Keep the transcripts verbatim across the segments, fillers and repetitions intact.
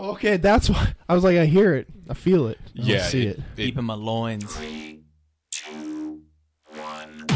Oh, okay, that's why. I was like, I hear it. I feel it. I Yeah, don't see it- it. it- Deep in my loins. Three, two, one.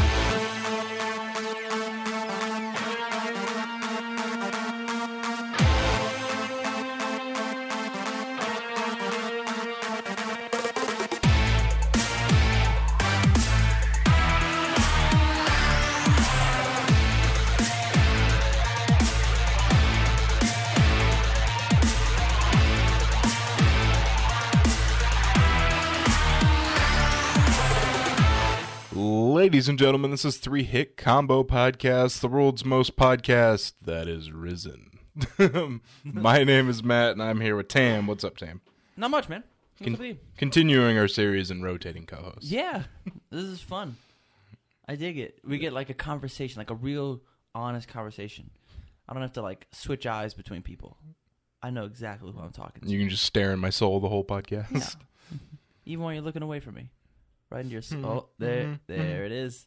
Ladies and gentlemen, this is Three Hit Combo Podcast, the world's most podcast that is risen. My name is Matt, and I'm here with Tam. What's up, Tam? Not much, man. What's Con- up with you? continuing our series and rotating co-hosts. Yeah, this is fun. I dig it. We get like a conversation, like a real honest conversation. I don't have to like switch eyes between people. I know exactly who I'm talking to. You can just stare in my soul the whole podcast. Yeah. Even when you're looking away from me. Right into your soul. Oh, there, there it is.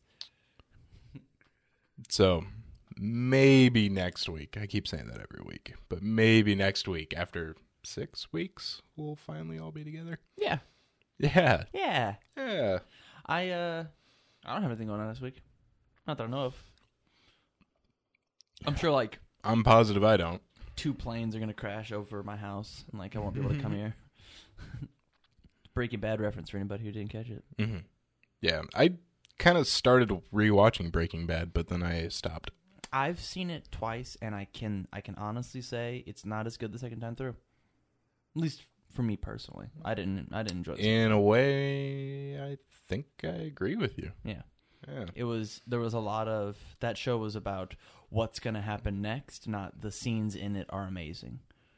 So, maybe next week. I keep saying that every week. But maybe next week, after six weeks, we'll finally all be together. Yeah, Yeah. yeah. Yeah. I uh, I don't have anything going on this week. Not that I know of. I'm sure like I'm positive I don't. two planes are gonna crash over my house, and like I won't be able to come here. Breaking Bad reference for anybody who didn't catch it. Mm-hmm. Yeah. I kind of started rewatching Breaking Bad, but then I stopped. I've seen it twice, and I can I can honestly say it's not as good the second time through. At least for me personally, I didn't I didn't enjoy it. In a way, I think I agree with you. Yeah, Yeah. it was there was a lot of that show was about what's gonna happen next, not the scenes in it are amazing.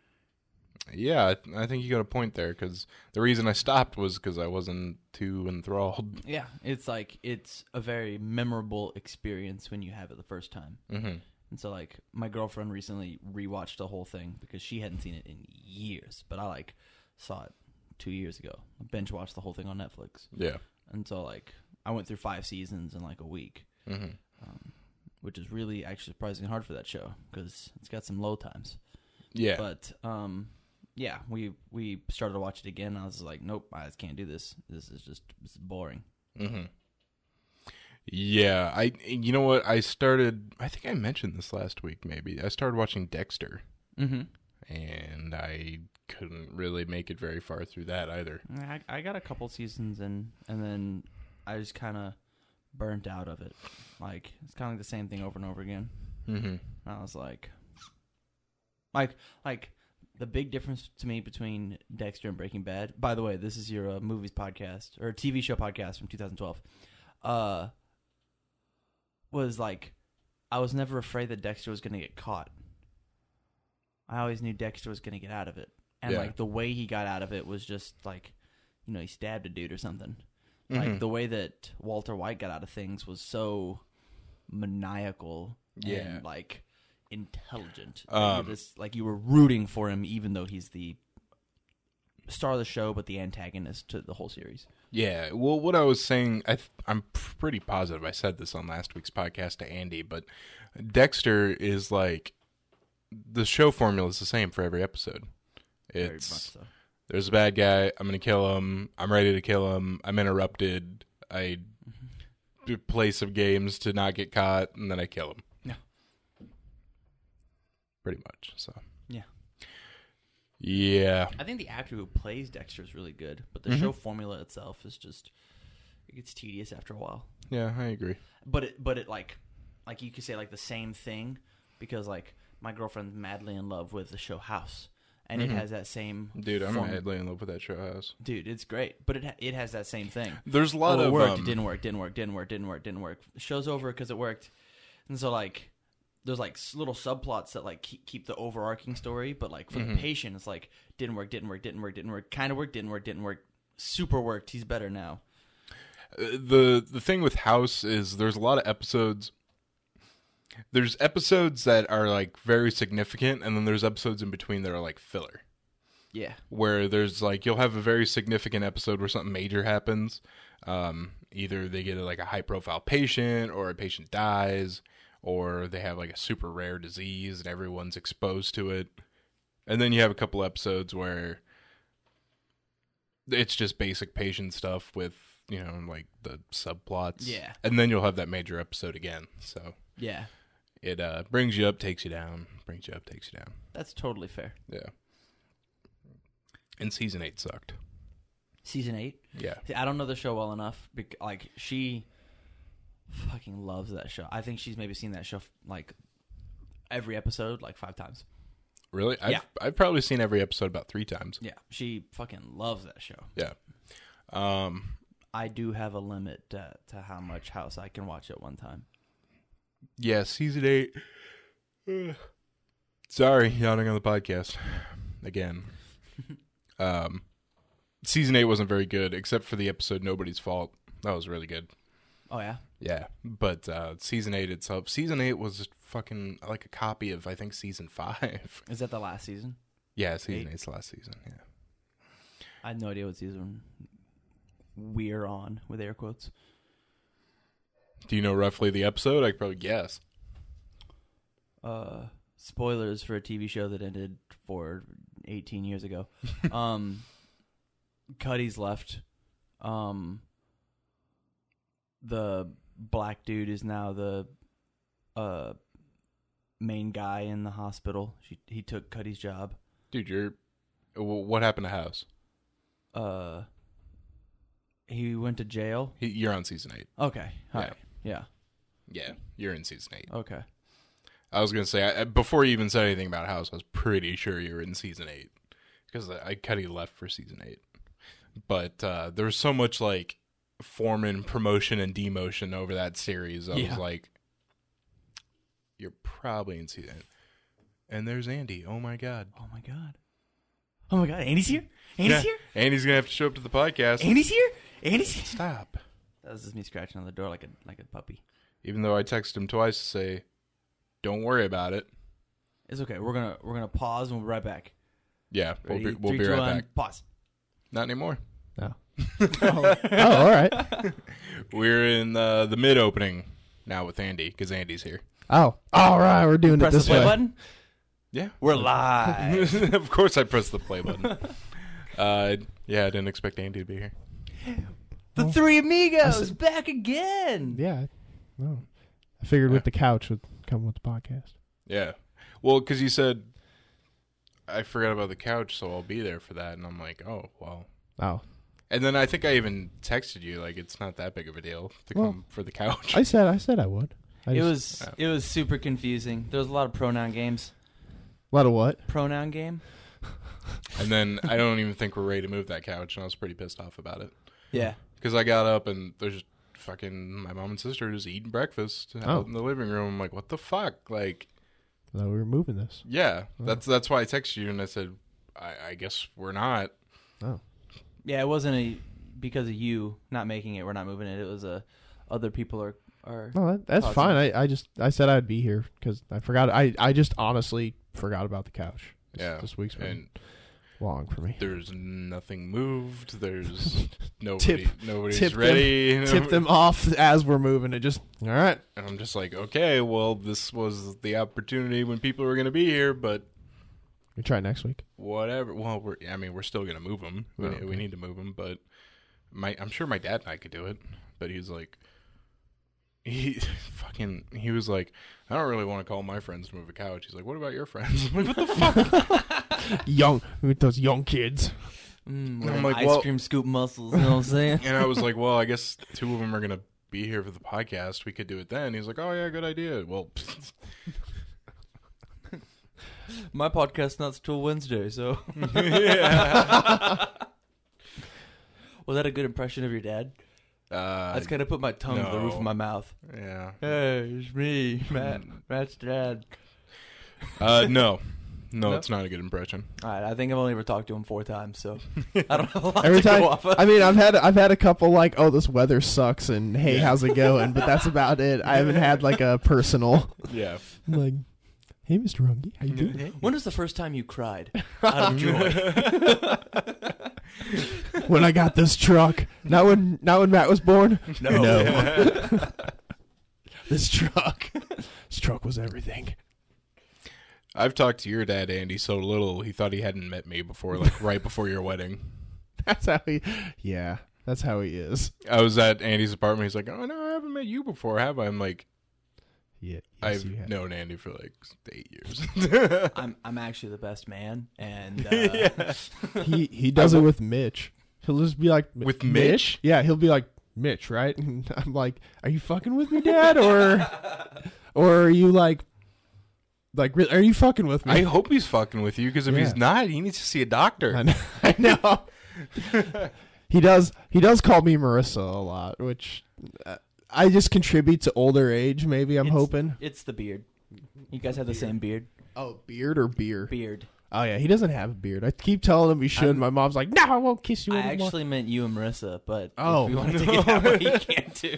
Yeah, I, th- I think you got a point there, because the reason I stopped was because I wasn't too enthralled. Yeah, it's like it's a very memorable experience when you have it the first time. Mm-hmm. And so, like, my girlfriend recently rewatched the whole thing because she hadn't seen it in years, but I like saw it two years ago. I binge watched the whole thing on Netflix, Yeah. and so like I went through five seasons in like a week, Mm-hmm. um, which is really actually surprisingly hard for that show because it's got some low times. Yeah. But um, yeah, we we started to watch it again. And I was like, nope, I just can't do this. This is just this is boring. Mm-hmm. Yeah, I. You know what? I started. I think I mentioned this last week. Maybe I started watching Dexter, Mm-hmm. and I couldn't really make it very far through that either. I, I got a couple seasons in, and then I just kind of burnt out of it. Like it's kind of like the same thing over and over again. Mm-hmm. And I was like, like, like the big difference to me between Dexter and Breaking Bad. By the way, this is your uh, movies podcast or T V show podcast from two thousand twelve. Uh, was like, I was never afraid that Dexter was going to get caught. I always knew Dexter was going to get out of it, and Yeah. like the way he got out of it was just like, you know, he stabbed a dude or something. Mhm. Like the way that Walter White got out of things was so maniacal Yeah. and like intelligent. Um, you just, like you were rooting for him, even though he's the star of the show, but the antagonist to the whole series. Yeah, well, what I was saying, I th- I'm pretty positive I said this on last week's podcast to Andy, but Dexter is like, the show formula is the same for every episode. Very It's, much so. there's a bad guy, I'm going to kill him, I'm ready to kill him, I'm interrupted, I do play some games to not get caught, and then I kill him. Yeah. Pretty much, so. Yeah. Yeah. I think the actor who plays Dexter is really good, but the Mhm. show formula itself is just it gets tedious after a while. Yeah, I agree. But it but it like like you could say like the same thing because like my girlfriend's madly in love with the show House, and Mhm. it has that same Dude, I'm form- madly in love with that show house. Dude, it's great, but it ha- it has that same thing. There's a lot oh, it of... worked, um, it didn't work, didn't work, didn't work, didn't work, didn't work. The show's over because it worked, and so like there's like s- little subplots that like keep, keep the overarching story, but like for Mhm. the patient, it's like didn't work, didn't work, didn't work, didn't work, kind of worked, didn't work, didn't work, super worked. He's better now. Uh, the the thing with House is there's a lot of episodes. There's episodes that are like very significant, and then there's episodes in between that are like filler. Yeah, Where there's like you'll have a very significant episode where something major happens. Um, either they get like a high profile patient, or a patient dies, or they have like a super rare disease and everyone's exposed to it. And then you have a couple episodes where it's just basic patient stuff with, you know, like the subplots. Yeah. And then you'll have that major episode again. So Yeah. it uh, brings you up, takes you down, brings you up, takes you down. That's totally fair. Yeah. And season eight sucked. Season eight? Yeah. See, I don't know the show well enough. bec- Like, she fucking loves that show. I think she's maybe seen that show, like, every episode, like, five times. Really? I've, Yeah. I've probably seen every episode about three times. Yeah. She fucking loves that show. Yeah. Um, I do have a limit to, to how much House I can watch at one time. yeah, season eight. Sorry, yawning on the podcast. Again. um, season eight wasn't very good, except for the episode Nobody's Fault. That was really good. Oh, yeah? Yeah, but uh, season eight itself, season eight was fucking like a copy of, I think, season five. Is that the last season? Yeah, season Eight? eight's the last season, yeah. I had no idea what season we're on, with air quotes. Do you know roughly the episode? I could probably guess. Uh, spoilers for a T V show that ended for eighteen years ago. um, Cuddy's left. Um, the black dude is now the uh main guy in the hospital. She, he took Cuddy's job. Dude, you're... wh- What happened to House? Uh, he went to jail. He, you're on season eight. Okay, all Yeah. right, yeah, Yeah, you're in season eight. okay. I was going to say, I, before you even said anything about House, I was pretty sure you were in season eight. Because I, I Cuddy left for season eight. But uh, there was so much, like, Foreman promotion and demotion over that series. I Yeah. was like, you're probably in season eight. And there's Andy. Oh, my God. Oh my god. Oh my god. Andy's here. Andy's Yeah, here. Andy's going to have to show up to the podcast. Andy's here. Andy's here. Stop. That was just me scratching on the door like a like a puppy. Even though I texted him twice to say, don't worry about it. It's okay. We're gonna we're gonna pause and we'll be right back. Yeah, we'll Ready? be, we'll Three, be two, right one, back. Pause. Not anymore. No. oh, all right. We're in uh, the mid opening now with Andy because Andy's here. Oh, all right. We're doing it Press the this play way. button. Yeah, We're live. of course I pressed the play button. uh, yeah, I didn't expect Andy to be here. The Three Amigos back again. Yeah. No. I figured Yeah. with the couch would come with the podcast. Yeah, well, because you said I forgot about the couch, so I'll be there for that, and I'm like, oh well. Oh, And then I think I even texted you like it's not that big of a deal to Well, come for the couch. I said I said I would. I It just- was it was super confusing. There was a lot of pronoun games. a lot of what? Pronoun game. And then I don't even think we're ready to move that couch, and I was pretty pissed off about it. Yeah. Because I got up and there's fucking my mom and sister just eating breakfast out Oh. in the living room. I'm like, what the fuck? Like, No, we were moving this. yeah, Oh. that's that's why I texted you and I said, I, I guess we're not. Oh, Yeah, it wasn't a because of you not making it. We're not moving it. It was a other people are are. no, that, that's Positive. fine. I, I just I said I'd be here because I forgot. I I just honestly forgot about the couch. This, Yeah, this week's been and long for me. there's nothing moved. There's nobody. Tip- nobody's tip them- ready. Tip them off as we're moving. It just all right. And I'm just like, okay, well, this was the opportunity when people were going to be here, but We try next week. whatever. Well, we're, I mean, we're still going to move them. We, Oh, need, we okay. need to move them, but my, I'm sure my dad and I could do it. But he's like, he fucking, he was like, I don't really want to call my friends to move a couch. He's like, what about your friends? I'm like, what the fuck? Young with those young kids. Mm, I'm I'm like, ice well- cream scoop muscles. You know what I'm saying? And I was like, well, I guess two of them are going to be here for the podcast. We could do it then. He's like, oh, yeah, good idea. Well, My podcast's not till Wednesday, so. yeah. Was that a good impression of your dad? Uh, I just kind of put my tongue to the roof no. of my mouth. yeah. Hey, it's me, Matt. Matt's dad. Uh, no. No, No? it's not a good impression. All right, I think I've only ever talked to him four times, so I don't have a lot Every to time, go off of. I mean, I've had I've had a couple like, oh, this weather sucks, and hey, how's it going? But that's about it. I haven't had like a personal Yeah. like, hey, Mister Rungy, how you doing? When was the first time you cried out of joy? When I got this truck, not when not when Matt was born. No. This truck, this truck was everything. I've talked to your dad, Andy, so little he thought he hadn't met me before, like right before your wedding. That's how he. Yeah, that's how he is. I was at Andy's apartment. He's like, "Oh no, I haven't met you before, have I?" I'm like, Yeah, yes, "I've you have. known Andy for like eight years." I'm I'm actually the best man, and uh, Yeah. He he does it with Mitch. He'll just be like, With Mitch? Yeah, he'll be like, Mitch, right? And I'm like, are you fucking with me, Dad, or or are you like, like, re- are you fucking with me? I hope he's fucking with you because if Yeah. he's not, he needs to see a doctor. I know. I know. he does. He does call me Marissa a lot, which uh, I just contribute to older age. Maybe I'm It's- hoping. it's the beard. You guys have the same beard. Oh, beard or beer? Beard. Oh yeah, he doesn't have a beard. I keep telling him he should. I'm- My mom's like, no, I won't kiss you I anymore. actually meant you and Marissa, but Oh. if you want to take it that way, you can too.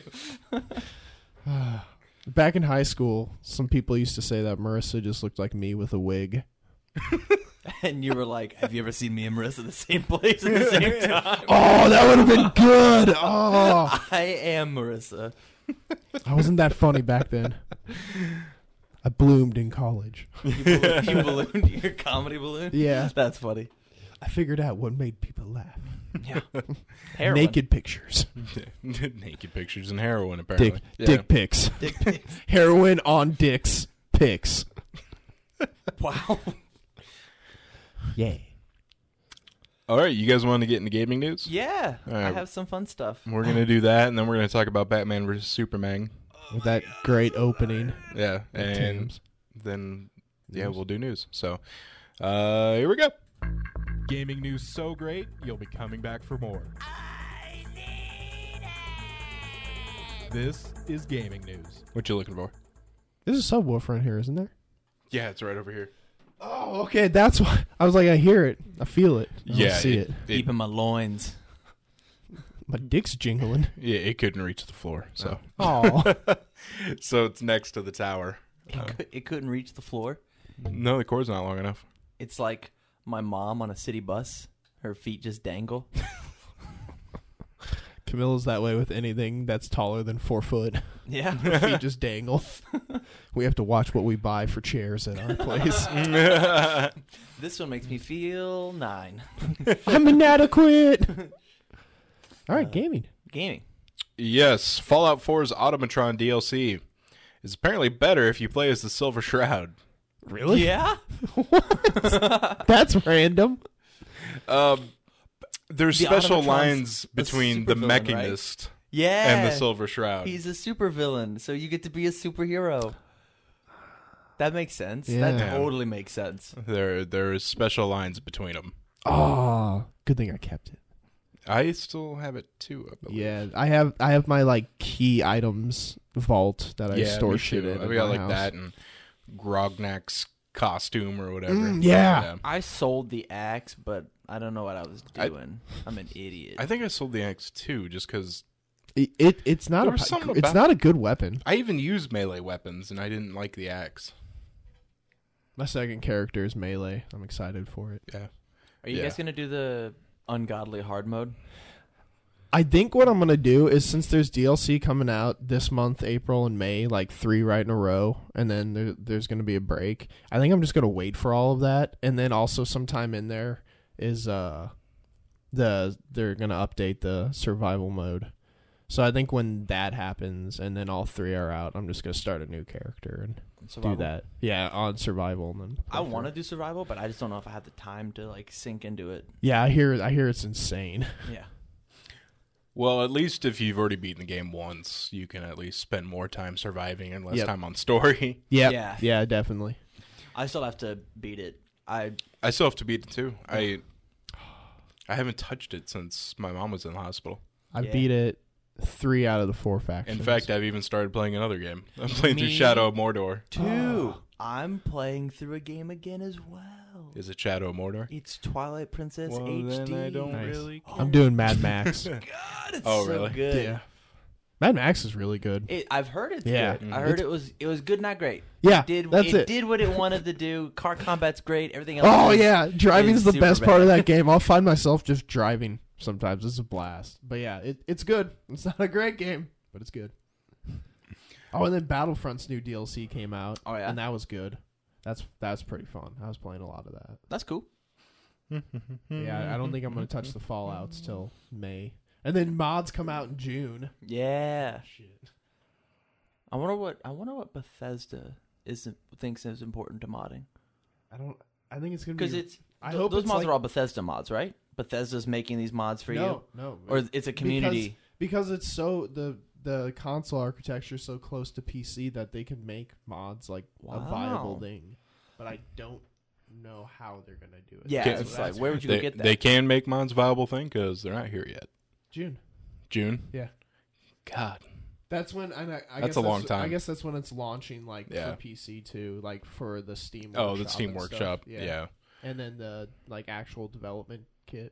Back in high school, some people used to say that Marissa just looked like me with a wig. And you were like, "Have you ever seen me and Marissa the same place at the same time?" Oh, that would have been good. Oh, I am Marissa. I wasn't that funny back then. I bloomed in college. You, balloon, you ballooned your comedy balloon. Yeah, That's funny. I figured out what made people laugh. Yeah. Heroin. Naked pictures, Naked pictures and heroin, apparently. dick, Yeah. dick pics, Dick pics. heroin on dicks pics. Wow. Yeah. All right, you guys want to get into gaming news? Yeah. All I right. have some fun stuff. We're going to do that, and then we're going to talk about Batman versus Superman. With that great opening. Yeah, of and Tim's. then, yeah, News. we'll do news. So, uh, here we go. Gaming news so great, you'll be coming back for more. This is gaming news. What you looking for? There's a subwoofer in here, isn't there? Yeah, it's right over here. Oh, okay. That's why I was like, I hear it, I feel it, I don't Yeah, see it. it, Deep in my loins. My dick's jingling. yeah, it couldn't reach the floor. So, Oh, so it's next to the tower. It, could, it couldn't reach the floor. No, the cord's not long enough. It's like my mom on a city bus. Her feet just dangle. Camilla's that way with anything that's taller than four foot. Yeah. Her feet just dangle. We have to watch what we buy for chairs at our place. This one makes me feel nine. I'm inadequate. All right, gaming. Gaming. Yes, Fallout four's Automatron D L C is apparently better if you play as the Silver Shroud. Really? Yeah? That's random. Um, there's The special Automatron's lines a between the supervillain, right? Mechanist Yeah. and the Silver Shroud. He's a supervillain, so you get to be a superhero. That makes sense. Yeah. That totally makes sense. There, there is special lines between them. Oh, good thing I kept it. I still have it too. I believe. Yeah, I have I have my like key items vault that I yeah, store me shit too. in. I've in got my like house. that and Grognak's costume or whatever. Mm, yeah. I sold the axe, but I don't know what I was I- doing. I'm an idiot. I think I sold the axe too, just because It, it it's not There a was pi- something it's about- not a good weapon. I even used melee weapons and I didn't like the axe. My second character is melee. I'm excited for it. Yeah. Are you yeah. guys gonna do the ungodly hard mode? I think what I'm gonna do is, since there's D L C coming out this month, April and May, like three right in a row, and then there, there's gonna be a break. I think I'm just gonna wait for all of that, and then also sometime in there is uh the they're gonna update the survival mode. So I think when that happens, and then all three are out, I'm just gonna start a new character and Survival? do that. Yeah, on survival, and then I want to do survival, but I just don't know if I have the time to like sink into it. Yeah, I hear I hear it's insane. Yeah. Well, at least if you've already beaten the game once, you can at least spend more time surviving and less Yep. time on story. Yep. Yeah. Yeah, definitely. I still have to beat it. I I still have to beat it too. I I haven't touched it since my mom was in the hospital. I Yeah. beat it three out of the four factions. In fact, I've even started playing another game. I'm playing through Me Shadow of Mordor. too. I'm playing through a game again as well. Is it Shadow of Mordor? It's Twilight Princess Well, H D. then I don't Nice. really care. I'm doing Mad Max. God, it's Oh, so really? good. Yeah. Mad Max is really good. It, I've heard it's Yeah. good. Mhm. I heard It's- it was it was good, not great. Yeah, It did that's it, it. did what it wanted to do. Car combat's great. Everything else. Oh is- yeah, driving's is the super best part of bad. that game. I'll find myself just driving sometimes. It's a blast. But yeah, it, it's good. It's not a great game, but it's good. Oh, and then Battlefront's new D L C came out. Oh, yeah? and that was good. That's that's pretty fun. I was playing a lot of that. That's cool. Yeah, I don't think I'm gonna touch the Fallouts till May, and then mods come out in June. Yeah. Shit. I wonder what I wonder what Bethesda is thinks is important to modding. I don't. I think it's gonna be Because it's I th- hope those it's mods like, are all Bethesda mods, right? Bethesda's making these mods for no, no, you, or it's a community. because, because it's so the the console architecture is so close to P C that they can make mods like a viable Wow. thing, but I don't know how they're gonna do it. Yeah, Can- it's like where would you They, go get that? they can make mods viable thing because they're not here yet. June. June. Yeah. God. That's when I, I That's guess a long I time. guess that's when it's launching, like Yeah. for P C too, like for the Steam. Oh, the Workshop Steam and stuff. Workshop. Yeah. yeah. and then the like actual development kit.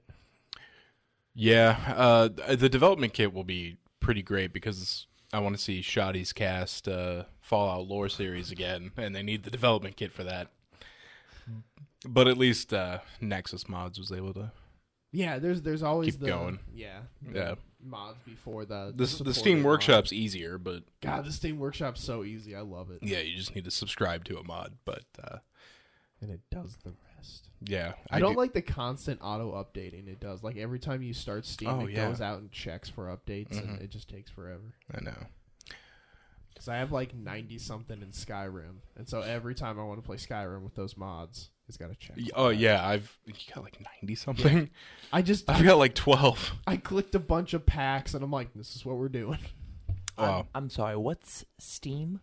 uh, the development kit will be pretty great because I want to see Shoddy's cast uh, Fallout lore series again, and they need the development kit for that. But at least uh, Nexus Mods was able to. Yeah, there's there's always Keep the going. yeah the Yeah. mods before the The, the supported Steam mods. Workshop's easier, but God, the Steam Workshop's so easy. I love it. yeah, you just need to subscribe to a mod. But uh, And it does the rest. yeah, I, don't do- like the constant auto updating it does. Like every time you start Steam, Oh, it yeah. goes out and checks for updates, and Mhm. it just takes forever. I know. Because I have like ninety something in Skyrim, and so every time I want to play Skyrim with those mods, it's got to check. Y- for Oh that. yeah, I've you got like ninety something. I just I've got like twelve. I clicked a bunch of packs, and I'm like, this is what we're doing. Wow. I'm, I'm sorry. What's Steam?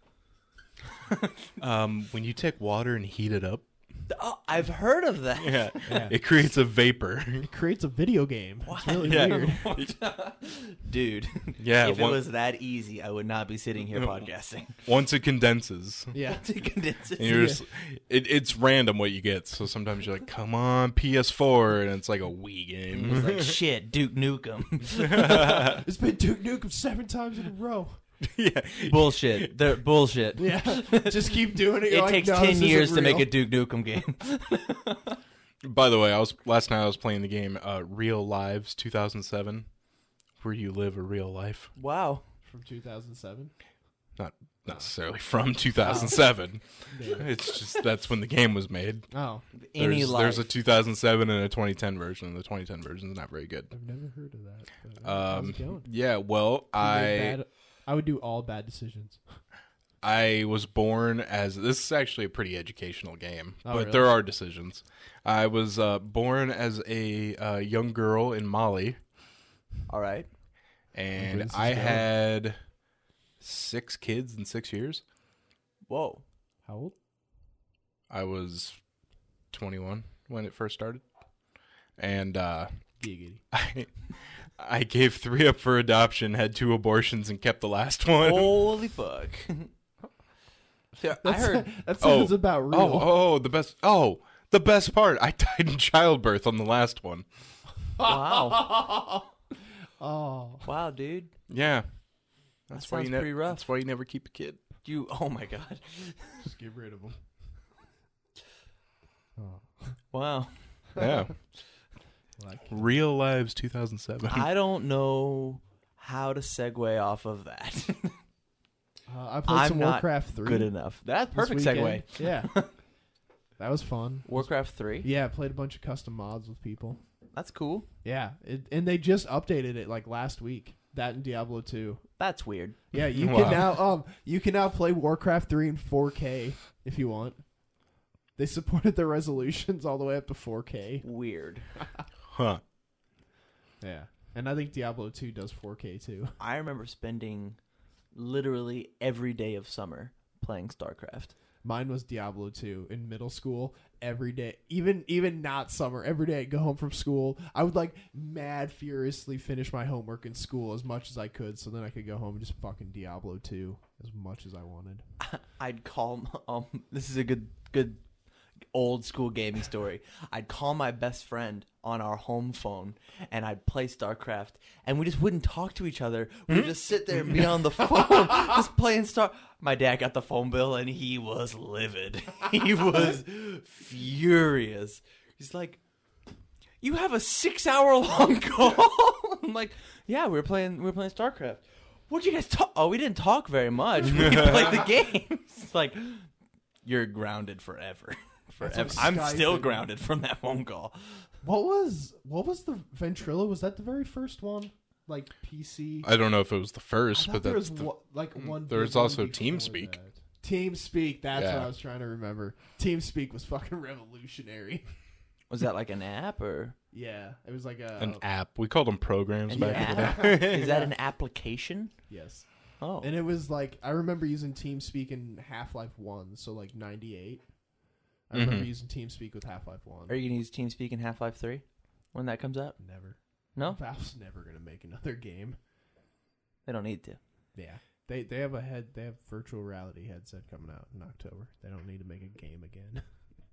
Um, when you take water and heat it up, Oh, I've heard of that. yeah, Yeah. it creates a vapor. It creates a video game. It's really Yeah. weird. Dude. Yeah, If one- it was that easy, I would not be sitting here podcasting. Once it condenses, Yeah. To condense it. and you're just, it, it's random what you get. So sometimes you're like, "Come on, P S four," and it's like a Wii game. It's like, shit, Duke Nukem. It's been Duke Nukem seven times in a row. yeah, Bullshit. They're bullshit. Yeah. Just keep doing it. You're It like, takes "No, ten this years isn't to make real." a Duke Nukem game. By the way, I was last night I was playing the game uh, Real Lives two thousand seven, where you live a real life, Wow. From two thousand seven. not necessarily from two thousand seven. Damn. It's just that's when the game was made. Oh, Any There's, life. there's a two thousand seven and a twenty ten version. and The twenty ten version is not very good. I've never heard of that. But, uh, how's Um, it going? yeah, well, You made I bad- I would do all bad decisions. I was born as this is actually a pretty educational game, Oh, but really? there are decisions. I was uh, born as a uh, young girl in Mali, All right. and this is I going. had six kids in six years. Whoa. How old? I was twenty-one when it first started, and uh, Giggity. I I gave three up for adoption, had two abortions, and kept the last one. Holy fuck. Yeah, I That's, heard. that sounds Oh. about real. Oh, oh, the best. Oh, the best part. I died in childbirth on the last one. Wow. Oh. Wow, dude. Yeah, that's That why you sounds ne- pretty rough. That's why you never keep a kid. You. Oh my god. Just get rid of them. Wow. Yeah, Like, Real Lives two thousand seven. I don't know how to segue off of that. uh, I played I'm some not Warcraft three. Good enough. That's this perfect segue. weekend. Yeah. That was fun. Warcraft three. Yeah, I played a bunch of custom mods with people. That's cool. Yeah, it, and they just updated it like last week. That and Diablo two. That's weird. Yeah, you Wow. can now um you can now play Warcraft three in four K if you want. They supported the resolutions all the way up to four K. Weird. Huh. Yeah. And I think Diablo two does four K too. I remember spending literally every day of summer playing StarCraft. Mine was Diablo two in middle school every day. Even even not summer. Every day I'd go home from school. I would like mad furiously finish my homework in school as much as I could so then I could go home and just fucking Diablo two as much as I wanted. I'd call um this is a good good old school gaming story. I'd call my best friend on our home phone and I'd play StarCraft and we just wouldn't talk to each other. We'd just sit there and be on the phone just playing Star. My dad got the phone bill and he was livid. He was furious. He's like, "You have a six hour long call?" I'm like, "Yeah, we were playing we were playing StarCraft." What'd you guys talk? Oh, we didn't talk very much. We played the game. It's like, you're grounded forever. That's Forever. like I'm Skype still and- grounded from that phone call. What was what was the Ventrilo? Was that the very first one? Like P C? I don't know if it was the I first, thought but there that's was the, one, like one. there big was one also before TeamSpeak. that. TeamSpeak. That's what Yeah. I was trying to remember. TeamSpeak was fucking revolutionary. Was that like an app or Yeah, it was like a an app. We called them programs an back in the app? day. Is that an application? Yes, Oh, and it was like I remember using TeamSpeak in Half-Life One, so like ninety-eight. I remember Mhm. using TeamSpeak with Half-Life One. are you gonna use TeamSpeak in Half-Life three when that comes out? Never. No, Valve's never gonna make another game. they don't need to. Yeah, they they have a head. They have virtual reality headset coming out in October. They don't need to make a game again.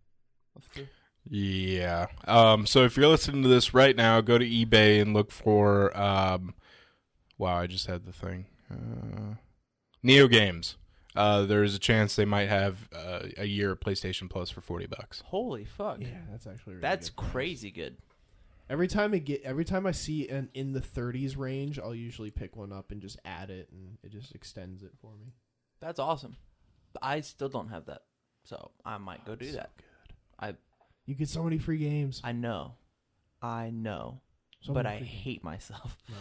Yeah. Um, so if you're listening to this right now, go to eBay and look for. Um, wow, I just had the thing. Uh, Neo Games. Uh, there's a chance they might have uh, a year of PlayStation Plus for forty bucks. Holy fuck! Yeah, that's actually really That's good price. crazy good. Every time it get every time I see an in the thirties range, I'll usually pick one up and just add it, and it just extends it for me. That's awesome. I still don't have that, so I might go do It's so that. good. I You get so many free games. I know, I know, So but many I free games. hate myself. No.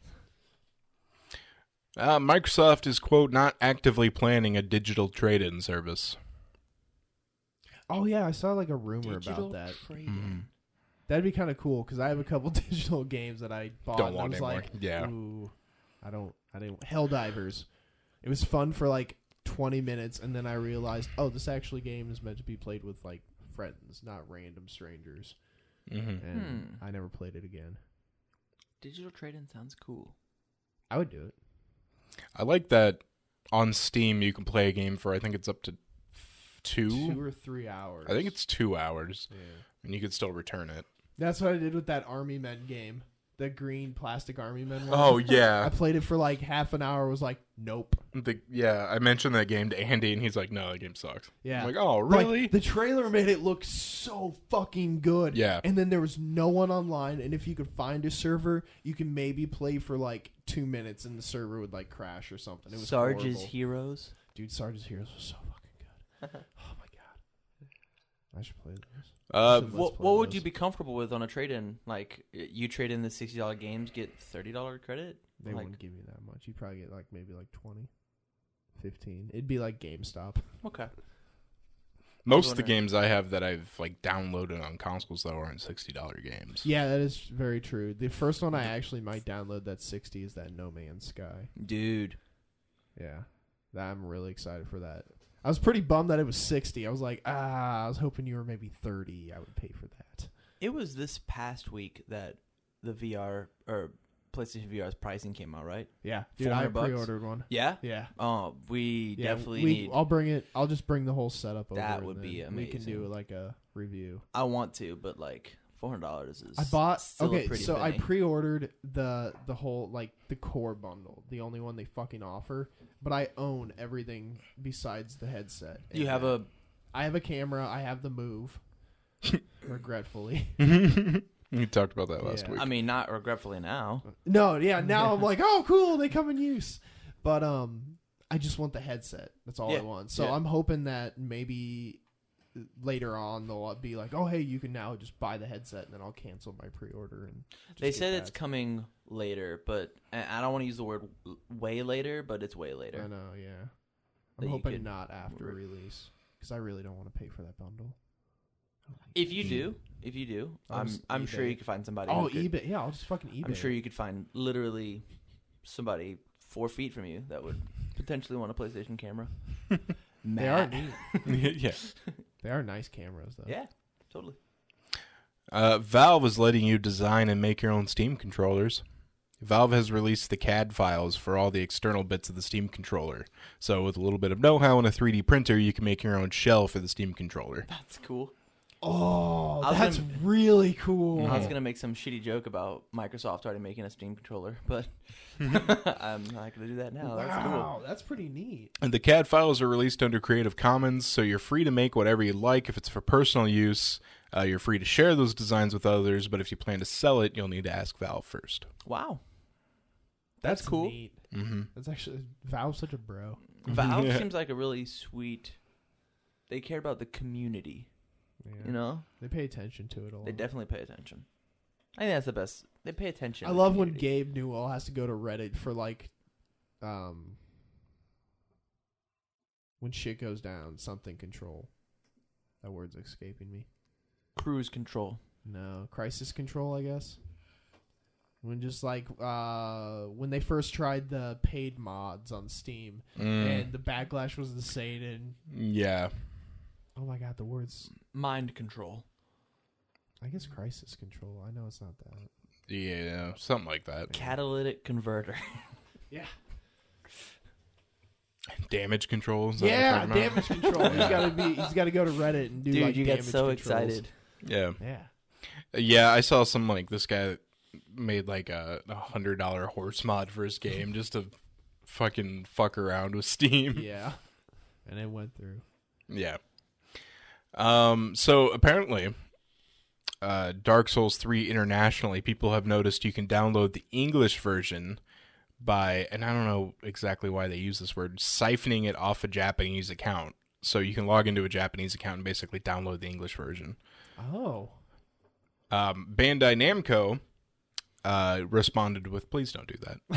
Uh, Microsoft is, quote, not actively planning a digital trade-in service. Oh yeah, I saw like a rumor Digital about that. trade-in. Mhm. That'd be kind of cool because I have a couple digital games that I bought. Don't and want I was anymore. like, Yeah. Ooh, I don't. I didn't. Helldivers. It was fun for like twenty minutes, and then I realized, oh, this actually game is meant to be played with like friends, not random strangers. Mm-hmm. And Hmm. I never played it again. Digital trade-in sounds cool. I would do it. I like that on Steam you can play a game for, I think it's up to two. Two or three hours. I think it's two hours, Yeah. and you can still return it. That's what I did with that Army Men game. The green plastic Army Men one. Oh, I yeah. played it for like half an hour. Was like, nope. The, yeah, I mentioned that game to Andy, and he's like, no, that game sucks. Yeah. I'm like, oh, Like, really? the trailer made it look so fucking good. Yeah. And then there was no one online, and if you could find a server, you can maybe play for like two minutes, and the server would like crash or something. It was Sarge's horrible. Heroes. Dude, Sarge's Heroes was so fucking good. Oh my god. I should play those. Uh, Let's What play what would those. you be comfortable with on a trade-in? Like y- you trade in the sixty dollar games, get thirty dollar credit. They like, wouldn't give you that much. You'd probably get like maybe like twenty, fifteen. It'd be like GameStop. okay. most of the wondering. games I have that I've like downloaded on consoles, though, aren't sixty dollars games. Yeah, that is very true. The first one I actually might download that's sixty is that No Man's Sky. Dude. Yeah. I'm really excited for that. I was pretty bummed that it was sixty. I was like, ah, I was hoping you were maybe thirty. I would pay for that. It was this past week that the V R or PlayStation V R's pricing came out, right? Yeah. Dude, I four hundred bucks? pre-ordered one. Yeah. Yeah. Oh, we Yeah, definitely we, need. I'll bring it. I'll just bring the whole setup over. That and would be then We can do amazing. like a review. I want to, but like four hundred dollars is. I bought still a okay, pretty so I penny. pre-ordered the the whole like the core bundle, the only one they fucking offer. But I own everything besides the headset. You And have that. a. I have a camera. I have the Move. Regretfully, We talked about that last Yeah. week. I mean, not regretfully now. no, yeah. Now I'm like, oh, cool, they come in use. But um, I just want the headset. That's all I Yeah. want. So Yeah. I'm hoping that maybe later on they'll be like, oh, hey, you can now just buy the headset, and then I'll cancel my pre-order. And just They get said it's that. coming later, but and I don't want to use the word l- way later, but it's way I later. know, yeah. That I'm you hoping could not after re- release because I really don't want to pay for that bundle. If you do, if you do, I'll I'm just I'm sure eBay you could find somebody. Oh, who could, eBay. Yeah, I'll just fucking eBay. I'm sure it. you could find literally somebody four feet from you that would potentially want a PlayStation camera. They are Matt. neat. yeah. They are nice cameras, though. Yeah, totally. Uh, Valve is letting you design and make your own Steam controllers. Valve has released the C A D files for all the external bits of the Steam controller. So with a little bit of know-how and a three D printer, you can make your own shell for the Steam controller. That's cool. Oh, I was that's gonna- really cool. I was gonna make some shitty joke about Microsoft already making a Steam controller, but I'm not gonna do that now. That's cool. Wow, that's pretty neat. And the C A D files are released under Creative Commons, so you're free to make whatever you like. If it's for personal use, uh, you're free to share those designs with others, but if you plan to sell it, you'll need to ask Valve first. Wow. That's, That's cool. Neat. Mm-hmm. That's actually Valve's such a bro. Valve Yeah. seems like a really sweet. they cared about the community. Yeah. You know, They pay attention to it a lot. they definitely pay attention. I think that's the best. They pay attention. I to the love when community. Gabe Newell has to go to Reddit for like, um, when shit goes down, something control. That word's escaping me. Cruise control. No, crisis control, I guess. When just like uh, when they first tried the paid mods on Steam, Mm, and the backlash was insane, and yeah. oh my god, the words. Mind control. I guess crisis control. I know it's not that. Yeah, something like that. Catalytic converter. Yeah. Damage control. Is that what you're Yeah, talking about? damage control. He's got to be. He's got to go to Reddit and do Dude, like you get damage so controls. excited. Yeah. Yeah. Yeah, I saw some like this guy made like a, a hundred dollar horse mod for his game just to fucking fuck around with Steam. Yeah. And it went through. Yeah. Um. So apparently, uh, Dark Souls three internationally, people have noticed you can download the English version by, and I don't know exactly why they use this word, siphoning it off a Japanese account. So you can log into a Japanese account and basically download the English version. Oh. Um, Bandai Namco uh, responded with, "Please don't do that."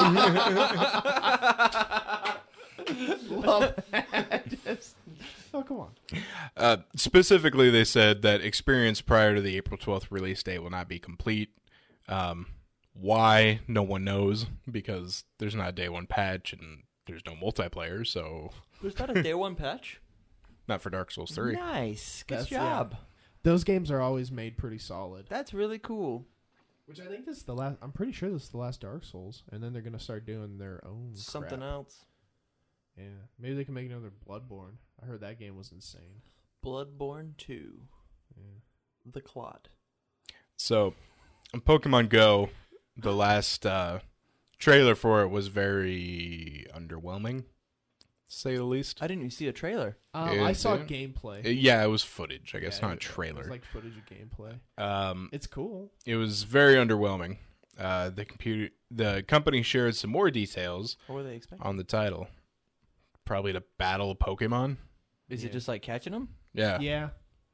Love that. Just- oh, come on. Uh, specifically, they said that experience prior to the April twelfth release date will not be complete. Um, why? No one knows, because there's not a day one patch and there's no multiplayer, so Was that a day one patch? not for Dark Souls three. Nice. Good That's- job. Those games are always made pretty solid. That's really cool. Which I think this is the last. I'm pretty sure this is the last Dark Souls, and then they're gonna start doing their own Something crap. else. Yeah, maybe they can make another Bloodborne. I heard that game was insane. Bloodborne two. Yeah. The Clot. So, in Pokemon Go, the last uh, trailer for it was very underwhelming, to say the least. I didn't even see a trailer. Um, Yeah, I saw yeah. gameplay. Uh, Yeah, it was footage, I guess, Yeah, not a it- trailer. It was like footage of gameplay. um, It's cool. it was very underwhelming. Uh, the computer, the company shared some more details What were they expecting? on the title. Probably to battle a Pokemon. Is Yeah. it just like catching them? Yeah. Yeah.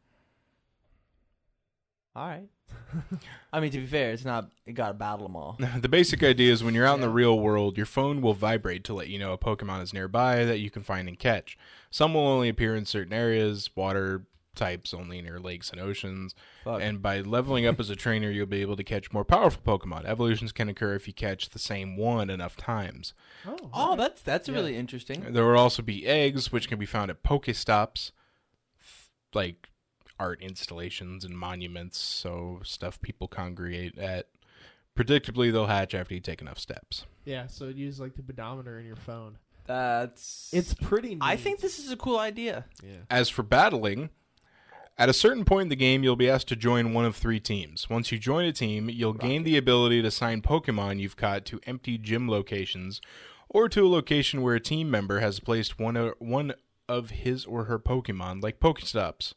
All right. I mean, to be fair, it's not. You gotta battle them all. The basic idea is when you're out in the Yeah. real world, your phone will vibrate to let you know a Pokemon is nearby that you can find and catch. Some will only appear in certain areas, water types only near lakes and oceans. Fuck. And by leveling up as a trainer, you'll be able to catch more powerful Pokemon. Evolutions can occur if you catch the same one enough times. Oh. Oh, that's that's Yeah. really interesting. There will also be eggs, which can be found at Pokestops, like art installations and monuments, so stuff people congregate at. Predictably, they'll hatch after you take enough steps. Yeah. So it uses like the pedometer in your phone. That's. It's pretty. Neat. I think this is a cool idea. Yeah. As for battling, at a certain point in the game, you'll be asked to join one of three teams. Once you join a team, you'll gain the ability to assign Pokemon you've caught to empty gym locations or to a location where a team member has placed one of, one of his or her Pokemon, like Pokestops.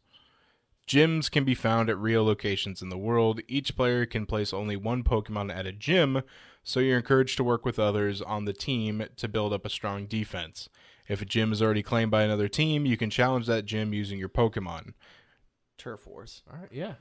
Gyms can be found at real locations in the world. Each player can place only one Pokemon at a gym, so you're encouraged to work with others on the team to build up a strong defense. If a gym is already claimed by another team, you can challenge that gym using your Pokemon. Turf Wars. All right. Yeah.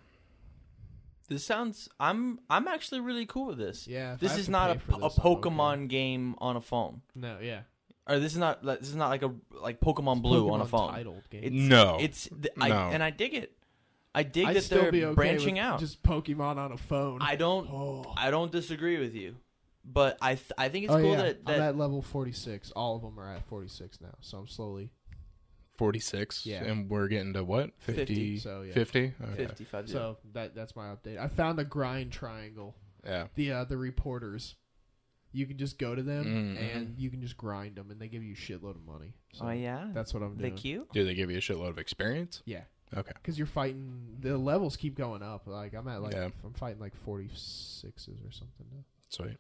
This sounds. I'm. I'm actually really cool with this. Yeah. if I This have is to not a, pay for po- a this, I'm okay. Pokemon game on a phone, No. Yeah. or this is not. like, This is not like a like Pokemon Blue on a Pokemon phone. Titled game. It's, No. It's. th- I, No. And I dig it. I dig I'd that still they're be okay branching with out. Just Pokemon on a phone. I don't. Oh. I don't disagree with you, but I. Th- I think it's oh cool yeah. that I'm that at level forty-six. All of them are at forty-six now, so I'm slowly forty-six, Yeah. and we're getting to what? fifty. fifty? So, yeah. fifty? Okay. fifty-five. So that that's my update. I found a grind triangle. Yeah. The uh, the reporters. You can just go to them Mhm. and you can just grind them, and they give you a shitload of money. So Oh yeah. that's what I'm They doing. cute. Do they give you a shitload of experience? Yeah, Okay. because you're fighting. The levels keep going up. Like I'm at like Yeah. I'm fighting like forty-sixes or something now. Sweet.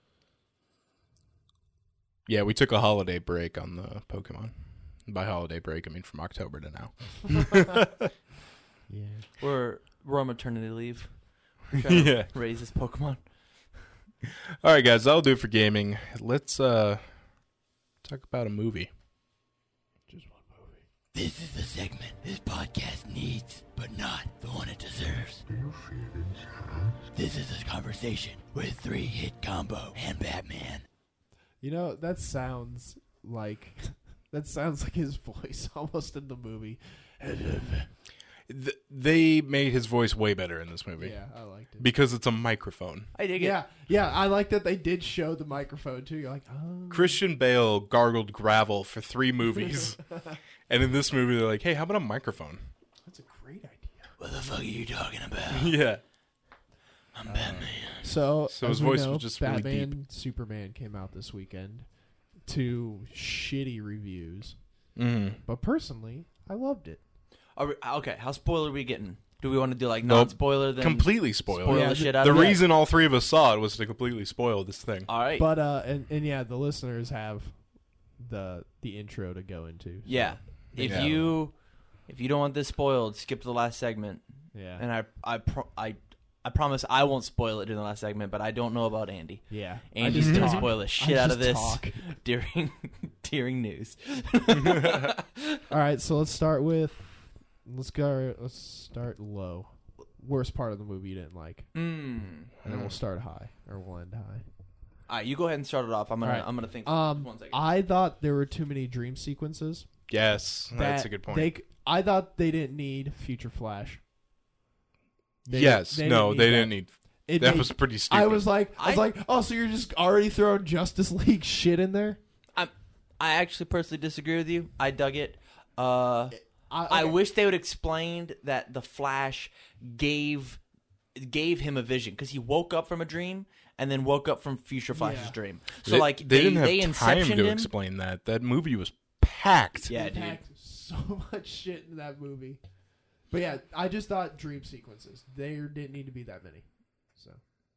Yeah, we took a holiday break on the Pokemon. By holiday break, I mean from October to now. Yeah. We're we're on maternity leave. We're trying to Yeah. raise this Pokemon. All right, guys, that'll do it for gaming. Let's uh talk about a movie. Just one movie. This is the segment this podcast needs, but not the one it deserves. This is a conversation with three hit combo and Batman. You know, that sounds like that sounds like his voice almost in the movie. Th- they made his voice way better in this movie. Yeah, I liked it. Because it's a microphone. I dig Yeah, yeah, I like that they did show the microphone too. You're like, oh. Christian Bale gargled gravel for three movies. And in this movie, they're like, hey, how about a microphone? That's a great idea. What the fuck are you talking about? Yeah. I'm Batman. So, So as his we voice know, was just really Batman, deep. Superman came out this weekend. Two shitty reviews, Mm-hmm. but personally, I loved it. Are we, okay, how spoiler are we getting? Do we want to do like Nope. non-spoiler then? Completely spoiled. Spoil Yeah, the the- shit out The of it? reason all three of us saw it was to completely spoil this thing. All right. But uh, and, and yeah, the listeners have the the intro to go into. so- yeah. If Yeah. you if you don't want this spoiled, skip to the last segment. yeah, And I I pro- I I promise I won't spoil it during the last segment, but I don't know about Andy. yeah. I Andy's just gonna talk. spoil the I shit out of just this talk. during during news. All right, so let's start with let's go. Let's start low. Worst part of the movie you didn't like, Mm. and then we'll start high or we'll end high. All right, you go ahead and start it off. I'm gonna All right. I'm gonna think. Um, one second. I thought there were too many dream sequences. Yes, that's that a good point. They, I thought they didn't need Future Flash. They yes, didn't- no, need they that. didn't need. It That made- was pretty stupid. I was like, I was I- like, oh, so you're just already throwing Justice League shit in there? I I actually personally disagree with you. I dug it. Uh, I okay. wish they would explained that the Flash gave gave him a vision because he woke up from a dream and then woke up from Future Flash's Yeah. dream. So they, like they, they didn't have they time inceptioned to him. explain that. That movie was packed. Yeah, They dude. packed so much shit in that movie. But yeah, I just thought dream sequences. There didn't need to be that many. So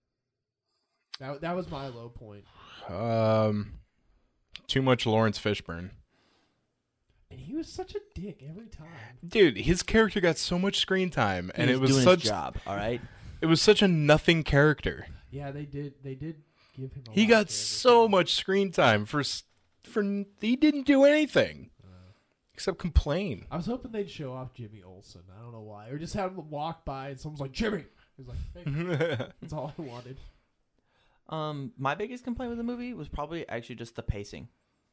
that that was my low point. Um, too much Lawrence Fishburne. And he was such a dick every time. Dude, his character got so much screen time, and He it was doing such his job. All right. it was such a nothing character. Yeah, they did. They did give him. A He lot got to so everything. much screen time for s- for n- he didn't do anything except complain. I was hoping they'd show off Jimmy Olsen. I don't know why, or just have him walk by and someone's like Jimmy. He's like, hey. That's all I wanted. Um, my biggest complaint with the movie was probably actually just the pacing.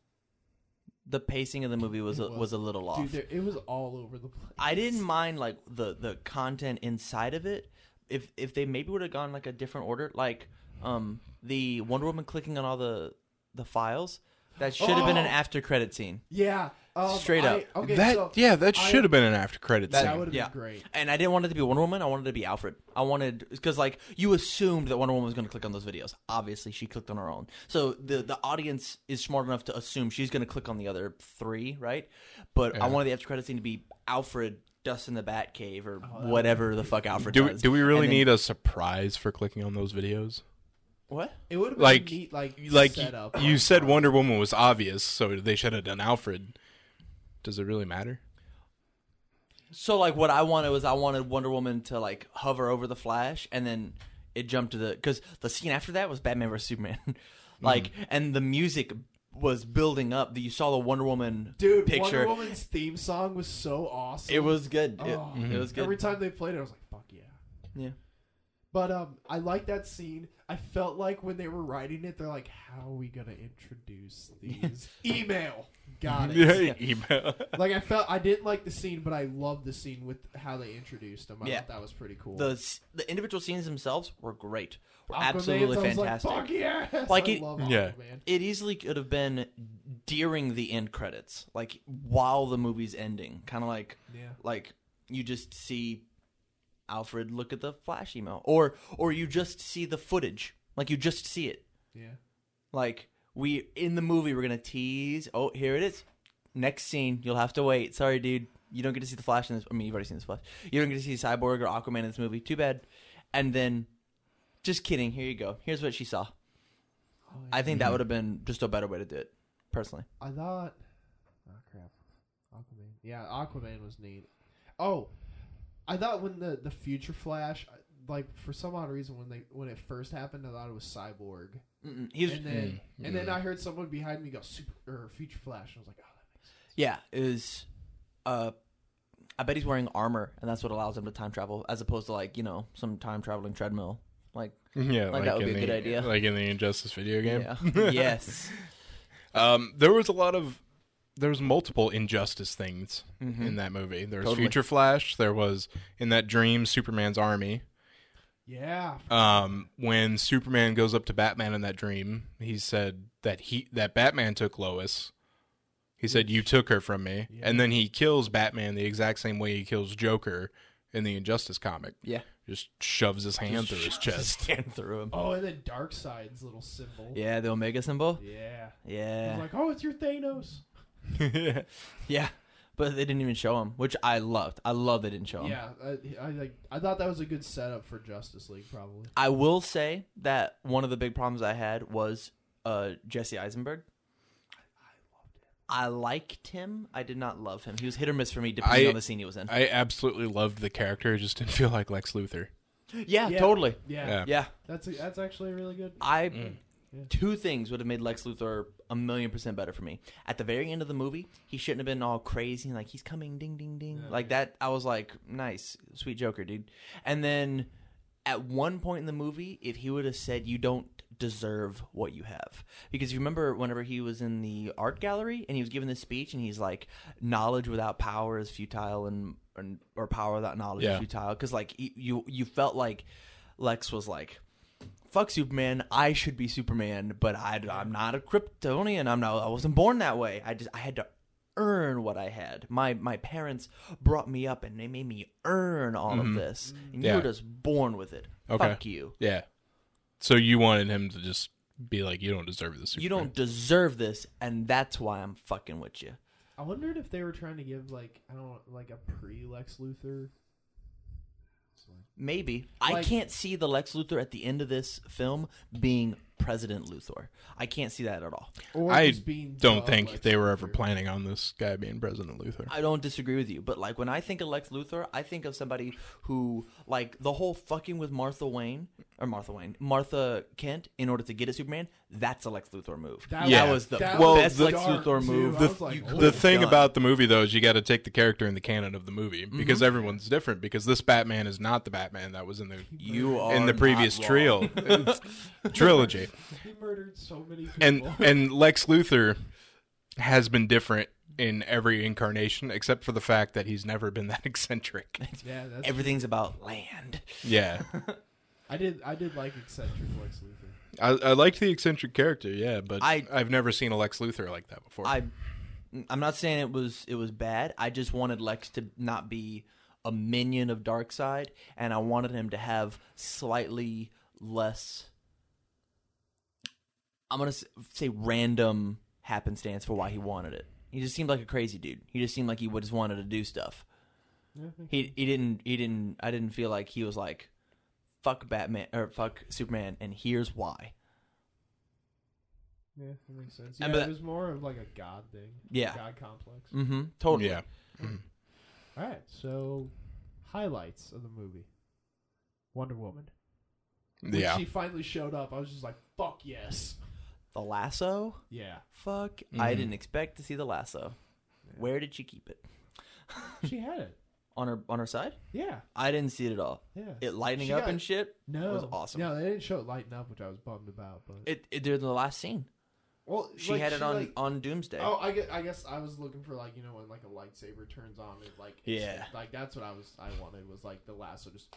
The pacing of the movie was It a, was. was a little off. Dude, there, it was all over the place. I didn't mind like the the content inside of it. If if they maybe would have gone like a different order, like um the Wonder Woman clicking on all the the files, that should have been an Oh! after credit scene. Yeah, um, Straight I- up. Okay, that so yeah, that I- should have been an after credit That- scene. that would have Yeah. been great. And I didn't want it to be Wonder Woman. I wanted it to be Alfred. I wanted because like you assumed that Wonder Woman was going to click on those videos. Obviously, she clicked on her own. So the the audience is smart enough to assume she's going to click on the other three, right? But Yeah. I wanted the after credit scene to be Alfred dusting the Batcave or whatever the fuck Alfred do we, does. do we really And then- need a surprise for clicking on those videos? what? It would have been Like, neat, like like setup. you said, Wonder Woman was obvious, so they should have done Alfred. Does it really matter? So like what I wanted was I wanted Wonder Woman to like hover over the Flash and then it jumped to the because the scene after that was Batman versus Superman, like and the music was building up. You saw the Wonder Woman Dude, picture. Wonder Woman's theme song was so awesome. It was good. It, Oh. it was good. Every time they played it, I was like, "Fuck yeah!" Yeah. But um, I like that scene. I felt like when they were writing it, they're like, "How are we gonna introduce these?" Email. Got it. Yeah, email. Like I felt I didn't like the scene, but I loved the scene with how they introduced them. I Yeah. thought that was pretty cool. The s- the individual scenes themselves were great. Were Aquaman's, absolutely I was fantastic. Like, Fuck yes! Like I it- love Yeah. Aquaman. It easily could have been during the end credits, like while the movie's ending, kind of like Yeah. like you just see Alfred look at the Flash email, or or you just see the footage, like you just see it. Yeah. Like we in the movie, we're gonna tease. Oh, here it is. Next scene, you'll have to wait. Sorry, dude, you don't get to see the Flash in this. I mean, you've already seen the Flash. You don't get to see Cyborg or Aquaman in this movie. Too bad. And then, just kidding. Here you go. Here's what she saw. Oh, I think that would have been just a better way to do it, personally. I thought. Oh crap! Aquaman. Yeah, Aquaman was neat. Oh, I thought when the the Future Flash, like for some odd reason, when they when it first happened, I thought it was Cyborg, Mm-mm. He's and then Mm, and then mm. I heard someone behind me go Super or Future Flash, and I was like, oh, that makes sense. yeah, it was. Uh, I bet he's wearing armor, and that's what allows him to time travel, as opposed to like you know some time traveling treadmill. Like, Yeah, Like, like, that would in be a the, good idea. Like in the Injustice video game. yeah, yes, Um, there was a lot of there was multiple Injustice things Mhm. in that movie. There was Totally. Future Flash. There was in that dream Superman's army. Yeah. Um, when Superman goes up to Batman in that dream, he said that he that Batman took Lois. He said you took her from me, Yeah. and then he kills Batman the exact same way he kills Joker in the Injustice comic. yeah. Just shoves his hand through his chest. Stand through him. Oh, and then Darkseid's little symbol. Yeah, the Omega symbol. Yeah. I Yeah, was like, oh, it's your Thanos. yeah, but they didn't even show him, which I loved. I love they didn't show him. Yeah, I, I like. I thought that was a good setup for Justice League, probably. I will say that one of the big problems I had was uh, Jesse Eisenberg. I liked him. I did not love him. He was hit or miss for me, depending I- on the scene he was in. I absolutely loved the character. It just didn't feel like Lex Luthor. yeah, Yeah. totally. Yeah, Yeah. Yeah, that's a, that's actually really good. I Mm. Yeah. two things would have made Lex Luthor a million percent better for me. At the very end of the movie, he shouldn't have been all crazy and like he's coming, ding, ding, ding, Yeah. like that. I was like, nice, sweet Joker, dude. And then at one point in the movie, if he would have said, "You don't deserve what you have," because you remember whenever he was in the art gallery and he was giving this speech and he's like, "Knowledge without power is futile," and, and or power without knowledge Yeah. is futile. Because like he, you, you felt like Lex was like, fuck Superman, I should be Superman, but I, I'm not a Kryptonian. I'm not. I wasn't born that way. I just I had to earn what I had. My my parents brought me up and they made me earn all of this. And you Yeah. were just born with it. Okay. Fuck you. Yeah. So you wanted him to just be like, you don't deserve this. You don't deserve this, and that's why I'm fucking with you. I wondered if they were trying to give like I don't know, like a pre Lex Luthor. Maybe. I Like- can't see the Lex Luthor at the end of this film being President Luthor. I can't see that at all. Or I just being don't the think Lex they were ever Luthor. planning on this guy being President Luthor. I don't disagree with you, but like when I think of Lex Luthor, I think of somebody who like the whole fucking with Martha Wayne or Martha Wayne, Martha Kent in order to get at Superman. That's a Lex Luthor move. That Yeah. That was the that Well, best the- Lex dark, Luthor too. move. I The- was like, you oh. could- The thing done. about the movie, though, is you got to take the character in the canon of the movie Mm-hmm. because everyone's different. Because this Batman is not the Batman that was in the You are in the not previous wrong. trio trilogy, He murdered so many people. and and Lex Luthor has been different in every incarnation, except for the fact that he's never been that eccentric. yeah, that's, Everything's about land. Yeah, I did. I did like eccentric Lex Luthor. I, I liked the eccentric character. Yeah, but I- I've never seen a Lex Luthor like that before. I I'm not saying it was it was bad. I just wanted Lex to not be a minion of Darkseid, and I wanted him to have slightly less. I'm gonna s- say random happenstance for why he wanted it. He just seemed like a crazy dude. He just seemed like he would just wanted to do stuff. Yeah, I think He he didn't he didn't I didn't feel like he was like, fuck Batman or fuck Superman, and here's why. Yeah, that makes sense. And Yeah, but- it was more of like a god thing. Yeah. God complex. Mm-hmm. Totally. yeah, All right, so highlights of the movie: Wonder Woman. When yeah. she finally showed up, I was just like, "Fuck yes!" The lasso. Yeah, Fuck. I Mhm. didn't expect to see the lasso. Where did she keep it? she had it. On her on her side? Yeah, I didn't see it at all. yeah. It lightening She up got- and shit. no, was awesome. No, they didn't show it lighting up, which I was bummed about. But It, it during the last scene. well, She like, had it on like- on Doomsday. Oh, I guess, I guess I was looking for like you know when like a lightsaber turns on, it like it's- Yeah. like that's what I was I wanted was like the lasso just.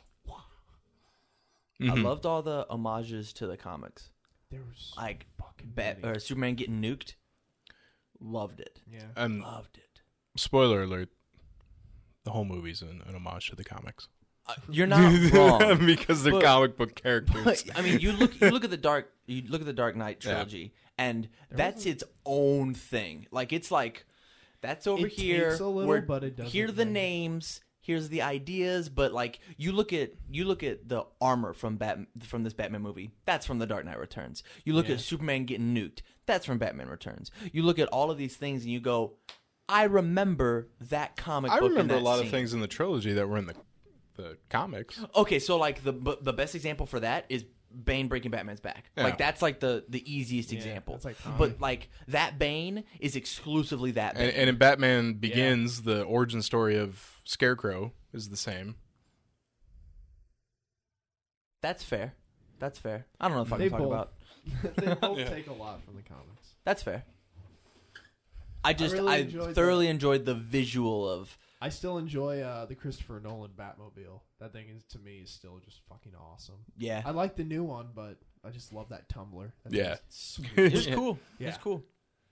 I Mhm. loved all the homages to the comics. There was Like fucking Bat many. or Superman getting nuked. Loved it. yeah. And Loved it. spoiler alert: the whole movie's an, an homage to the comics. Uh, you're not wrong. because they're But- comic book characters. But, I mean, you look you look at the dark you look at the Dark Knight Yeah. trilogy, and that's its own thing. Like it's like that's over It here. takes a little, where- but it doesn't here are the really. names. Here's the ideas. But like you look at you look at the armor from Bat from this Batman movie. That's from the Dark Knight Returns. You look Yeah. at Superman getting nuked. That's from Batman Returns. You look at all of these things, and you go, I remember that comic. I book and remember a that lot scene. of things in the trilogy that were in the the comics. Okay, so like the b- the best example for that is Bane breaking Batman's back. Yeah. Like that's like the the easiest Yeah, example. that's like Tommy. But like that Bane is exclusively that Bane. And, and in Batman Begins, the origin story of Scarecrow is the same. That's fair. That's fair. I don't know if I They can talk both- about. they both Yeah. take a lot from the comics. That's fair. I just I, really enjoyed thoroughly that. enjoyed the visual of. I still enjoy uh, the Christopher Nolan Batmobile. That thing is to me is still just fucking awesome. Yeah, I like the new one, but I just love that tumbler. That Yeah. thing's sweet. it was cool. It Yeah. was cool.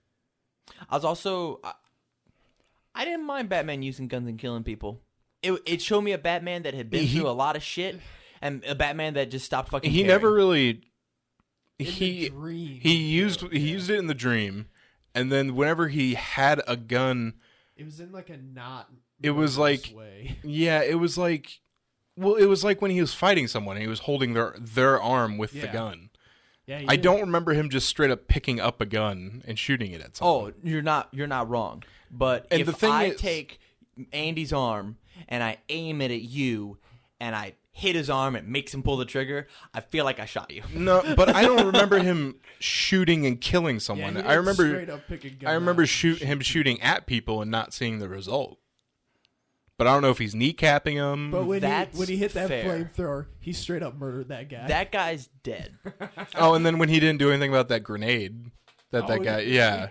I was also. I, I didn't mind Batman using guns and killing people. It it showed me a Batman that had been He- through a lot of shit, and a Batman that just stopped fucking. He caring. never really In he the dream, he used too. he Yeah. used it in the dream, and then whenever he had a gun, It was in like a not. It was murderous like- way. yeah, it was like, well, it was like when he was fighting someone and he was holding their their arm with the Yeah. gun. Yeah, he I did. don't remember him just straight up picking up a gun and shooting it at someone. Oh, you're not you're not wrong. But And if the thing I is- take Andy's arm and I aim it at you and I hit his arm and makes him pull the trigger, I feel like I shot you. No, but I don't remember him shooting and killing Yeah, someone. he I didn't remember straight up pick a gun I remember out and shoot shoot him shooting at people and not seeing the result. But I don't know if he's kneecapping them. But when That's he when he hit that fair. flamethrower, he straight up murdered that guy. That guy's dead. Oh, and then when he didn't do anything about that grenade, that that Oh, guy, yeah,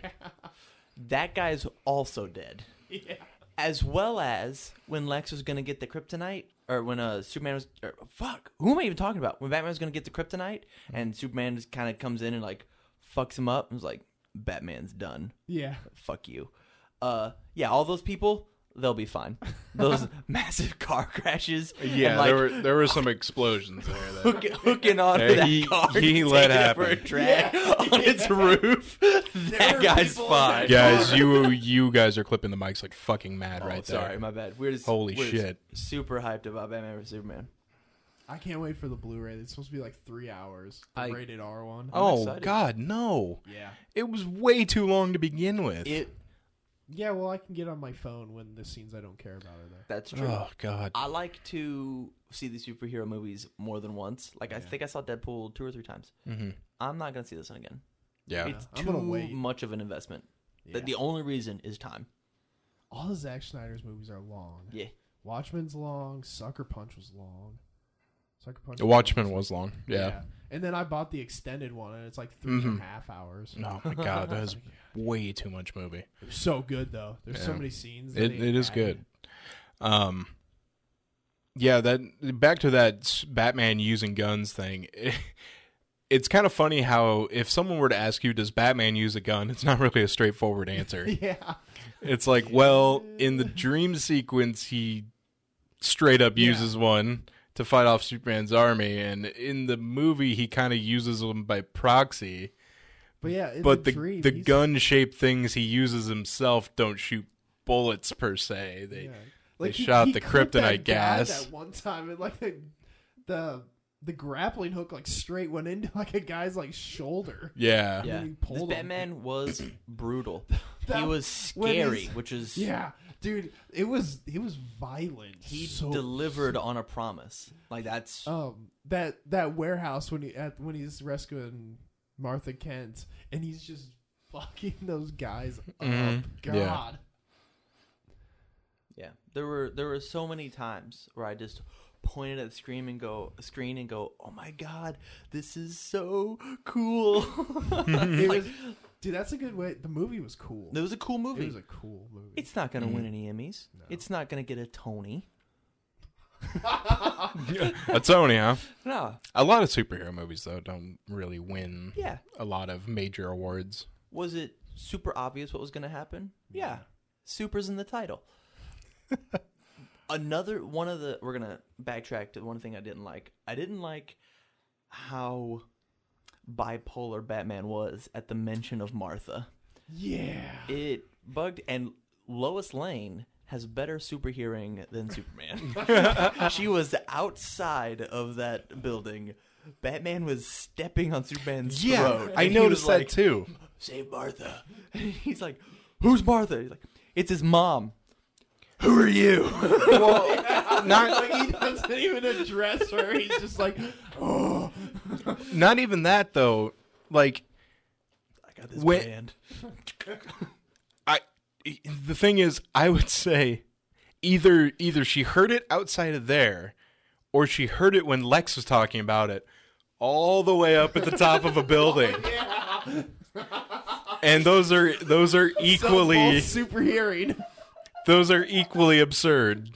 That guy's also dead. yeah. As well as when Lex was gonna get the kryptonite, or when uh Superman was, or, fuck, who am I even talking about? When Batman was gonna get the kryptonite, and Superman just kind of comes in and like fucks him up, and was like, "Batman's done. Yeah. Fuck you." Uh, yeah, all those people, they'll be fine. Those massive car crashes, yeah. and, like, there were there were some explosions there. That, hook, hooking onto Yeah, that he- car, he and let taking it for a happen. drag on its roof. That were guy's people in fine. that guys, you you guys are clipping the mics like fucking mad Oh, right there. sorry, my bad. We're just Holy we're just shit. super hyped about Batman versus Superman. I can't wait for the Blu-ray. It's supposed to be like three hours. The I- rated R one. Oh excited. God, no! Yeah. It was way too long to begin with. It Yeah, well, I can get on my phone when the scenes I don't care about are there. that's true. oh God. I like to see the superhero movies more than once. Like I Yeah. think I saw Deadpool two or three times. hmm I'm not gonna see this one again. Yeah. It's I'm too gonna wait. much of an investment. Yeah. The, the only reason is time. All of Zack Snyder's movies are long. Yeah. Watchmen's long. Sucker Punch was long. Sucker Punch. The Watchmen was long. Yeah. And then I bought the extended one, and it's like three and Mhm. a half hours. Oh my God, that was way too much movie. It was so good though. There's so Yeah. many scenes. that It they it is added. good. Um. Yeah, that back to that s- Batman using guns thing. It, it's kind of funny how if someone were to ask you, "Does Batman use a gun?" It's not really a straightforward answer. Yeah. It's like, well, in the dream sequence, he straight up Yeah. uses one to fight off Superman's army, and in the movie, he kind of uses them by proxy. But yeah, in But the, the dream, the he's- gun-shaped things he uses himself don't shoot bullets per se. They Yeah. they shot the clipped that kryptonite guy gas. That one time, and like the, the the grappling hook like straight went into like a guy's like shoulder. yeah. Yeah. he This pulled him. Batman was brutal. That- he was when scary, his- which is Yeah, dude, it was it was violent. he so, delivered on a promise. Like that's Um, that that warehouse when he at when he's rescuing Martha Kent and he's just fucking those guys Mhm. up. God. Yeah. yeah. There were there were so many times where I just pointed at the screen and go screen and go, "Oh my god, this is so cool." It Like, was, dude, that's a good way. The movie was cool. it was a cool movie. It was a cool movie. It's not going to Mm-hmm. win any Emmys. No. It's not going to get a Tony. A Tony, huh? No. A lot of superhero movies though don't really win Yeah. a lot of major awards. Was it super obvious what was going to happen? Yeah. Super's in the title. Another one of the we're going to backtrack to one thing I didn't like. I didn't like how bipolar Batman was at the mention of Martha. yeah. It bugged, and Lois Lane has better super hearing than Superman. She was outside of that building. Batman was stepping on Superman's throat. I and he was noticed that like, too. Save Martha. And he's like, who's Martha? He's like, it's his mom. Who are you? Well, not Like he doesn't even address her. He's just like, oh. Not even that though. Like, I got this When- band. I the thing is, I would say either either she heard it outside of there, or she heard it when Lex was talking about it, all the way up at the top of a building. And those are those are equally So both super hearing. those are equally absurd.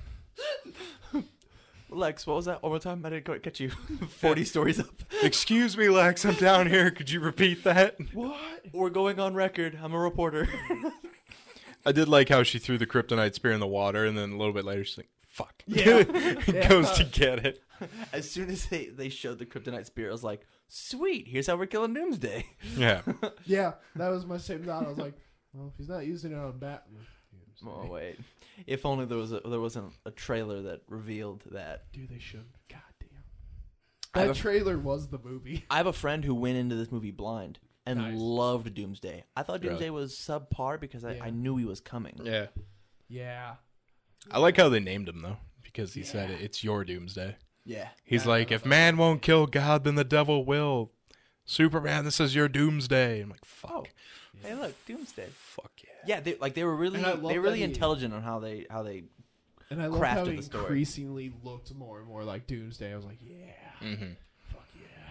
Lex, what was that? One more time? I didn't quite catch you. forty stories up. Excuse me, Lex, I'm down here. Could you repeat that? What? We're going on record. I'm a reporter. I did like how she threw the kryptonite spear in the water, and then a little bit later she's like, "Fuck." Yeah. Goes to get it. As soon as they, they showed the kryptonite spear, I was like, sweet, here's how we're killing Doomsday. Yeah. Yeah, that was my same thought. I was like, well, if he's not using it on Batman. Oh, wait. If only there was a, there wasn't a trailer that revealed that. Dude, they should. God damn. I have That a- trailer was the movie. I have a friend who went into this movie blind and Nice. loved Doomsday. I thought Really? Doomsday was subpar because I, Yeah. I knew he was coming. Yeah. Yeah. I like how they named him though, because he said it, it's your Doomsday. Yeah. He's like, if man won't kill God, then the devil will. Superman, this is your Doomsday. I'm like, fuck. Hey, look, Doomsday. Fuck yeah. Yeah, they, like they were really And I they love were really that he- intelligent on how they how they. And I love how crafted he the story. increasingly looked more and more like Doomsday. I was like, yeah. Mm-hmm. Fuck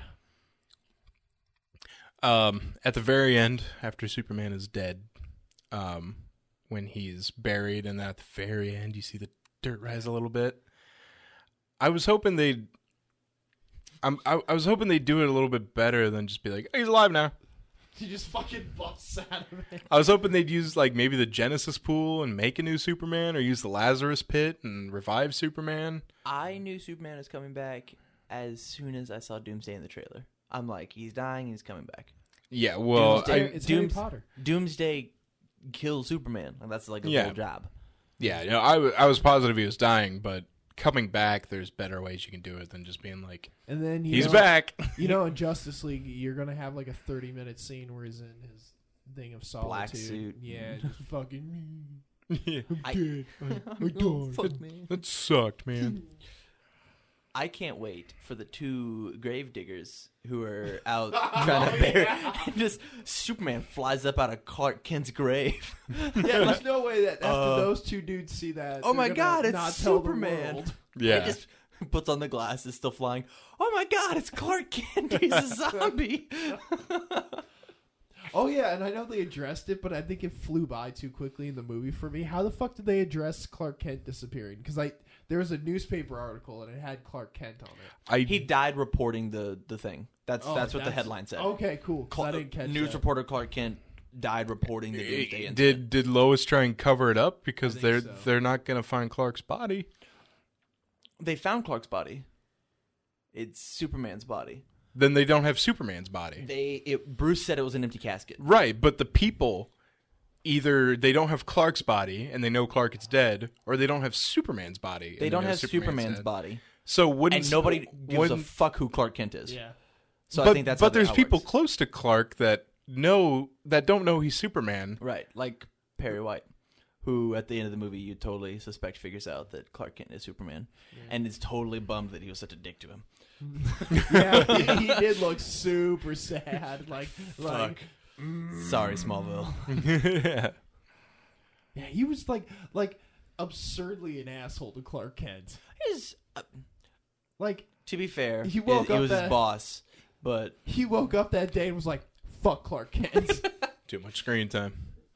yeah. Um, at the very end, after Superman is dead, um, when he's buried, and then at the very end, you see the dirt rise a little bit. I was hoping they'd. I'm, I, I was hoping they'd do it a little bit better than just be like, "He's alive now." He just fucking busts out of it. I was hoping they'd use like maybe the Genesis pool and make a new Superman, or use the Lazarus pit and revive Superman. I knew Superman was coming back as soon as I saw Doomsday in the trailer. I'm like, he's dying, he's coming back. Yeah, well, Doomsday- I, It's Harry Dooms- Potter. Doomsday kills Superman. Like that's like a Yeah. whole job. yeah, you know, I, w- I was positive he was dying, but coming back, there's better ways you can do it than just being like, And then you he's know, back. You know, in Justice League, you're gonna have like a thirty minute scene where he's in his thing of solitude. Black suit. Yeah, just fucking. Yeah. I'm I- dead. I, I died. Fuck me. That sucked, man. I can't wait for the two grave diggers who are out trying to bury. And just Superman flies up out of Clark Kent's grave. Yeah, there's no way that after Uh, those two dudes see that. oh they're my gonna God, it's not tell the Superman. world. Yeah. He just puts on the glasses, still flying. Oh my God, it's Clark Kent. He's a zombie. Oh yeah, and I know they addressed it, but I think it flew by too quickly in the movie for me. How the fuck did they address Clark Kent disappearing? Because I there was a newspaper article and it had Clark Kent on it. I He died reporting the, the thing. That's Oh, that's what the headline said. Okay, cool. 'cause I Cl- didn't catch News that. reporter Clark Kent died reporting the Doomsday incident. did did Lois try and cover it up because I think they're so. they're not gonna find Clark's body. They found Clark's body. It's Superman's body. Then they don't have Superman's body. They it, Bruce said it was an empty casket. Right, but the people either they don't have Clark's body and they know Clark is dead, or they don't have Superman's body. They and don't know have Superman's dead. body, So wouldn't and nobody gives a wouldn't- fuck who Clark Kent is. Yeah. So but, I think that's but how the- there's how it people works. close to Clark that know that don't know he's Superman. right, like Perry White, who at the end of the movie you totally suspect figures out that Clark Kent is Superman, and is totally bummed that he was such a dick to him. Yeah, he, he did look super sad. Like, like Sorry, Smallville. yeah. yeah, he was like, like absurdly an asshole to Clark Kent. He's, uh, Like, to be fair, He woke he, up was that- his boss, but he woke up that day and was like, "Fuck Clark Kent." Too much screen time.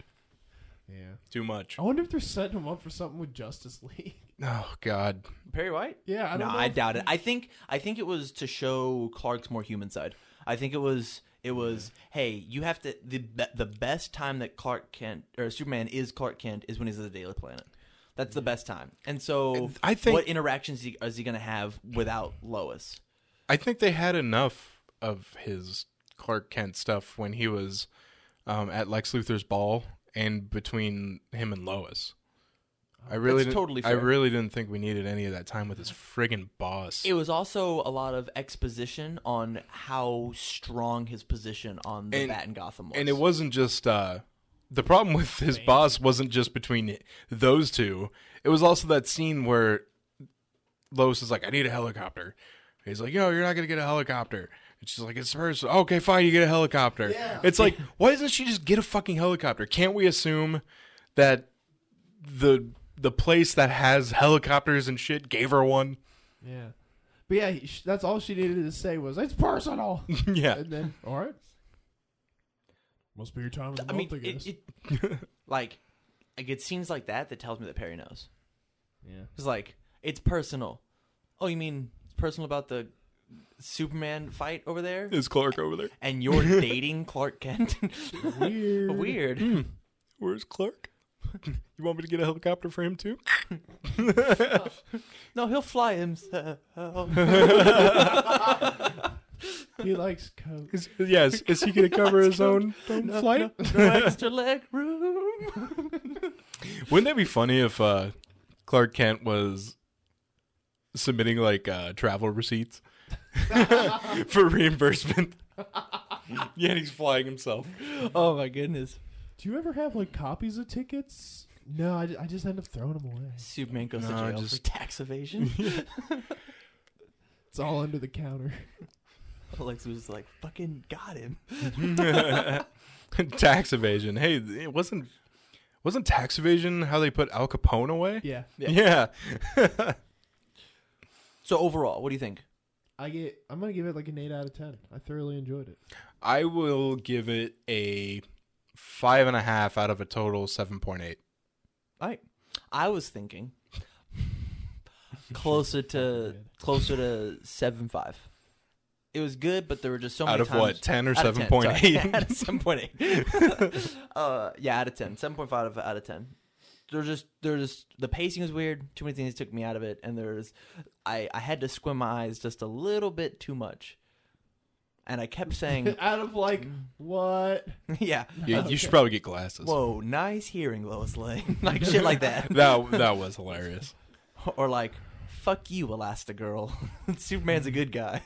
Yeah. Too much. I wonder if they're setting him up for something with Justice League. Oh God. Perry White. Yeah, I no, don't know. I if- doubt it. I think I think it was to show Clark's more human side. I think it was it was hey, you have to the be- the best time that Clark Kent or Superman is Clark Kent is when he's at the Daily Planet. That's the best time. And so And I think- what interactions he, is he going to have without Lois? I think they had enough of his Clark Kent stuff when he was um, at Lex Luthor's ball and between him and Lois. I really, That's didn't, totally I fair. really didn't think we needed any of that time with his friggin' boss. It was also a lot of exposition on how strong his position on the And- Bat in Gotham was. and it wasn't just uh, the problem with his boss wasn't just between those two. It was also that scene where Lois is like, "I need a helicopter," He's like, yo, you're not gonna get a helicopter. And she's like, it's personal. Okay, fine, you get a helicopter. Yeah. It's like, why doesn't she just get a fucking helicopter? Can't we assume that the the place that has helicopters and shit gave her one? Yeah. But yeah, he- that's all she needed to say was, it's personal. Yeah. And then, all right. Must be your time of the I mean, month, I guess. it, it like, like it seems like that that tells me that Perry knows. yeah. It's like it's personal. Oh, you mean it's personal about the Superman fight over there? Is Clark over there? And you're dating Clark Kent? Weird. Weird. Hmm. Where's Clark? You want me to get a helicopter for him too? No, he'll fly himself. He likes coke. Is, yes. Is he going to cover his own, own no, flight? no, no extra leg room. Wouldn't that be funny if uh, Clark Kent was submitting like uh, travel receipts for reimbursement? Yeah, and he's flying himself. Oh my goodness. Do you ever have like copies of tickets? No, I, I just end up throwing them away. Superman goes No, to jail just- for tax evasion. It's all under the counter. Alex was like, fucking got him. Tax evasion. Hey, it wasn't wasn't tax evasion how they put Al Capone away? Yeah. Yeah. So overall, what do you think? I get. I'm gonna give it like an eight out of ten. I thoroughly enjoyed it. I will give it a five and a half out of a total seven point eight. All right. I was thinking closer to closer to seven five. It was good, but there were just so many Out of times. what, ten or Out of seven point eight? sorry. Out of seven point eight. uh, yeah, out of ten. seven point five out of ten. There just there just the pacing was weird. Too many things took me out of it, and there's I I had to squint my eyes just a little bit too much, and I kept saying, Out of like what? "Yeah, Yeah, you should probably get glasses. whoa, nice hearing, Lois Lane," like shit like that, That that was hilarious. or like, "Fuck you, Elastigirl." Superman's a good guy.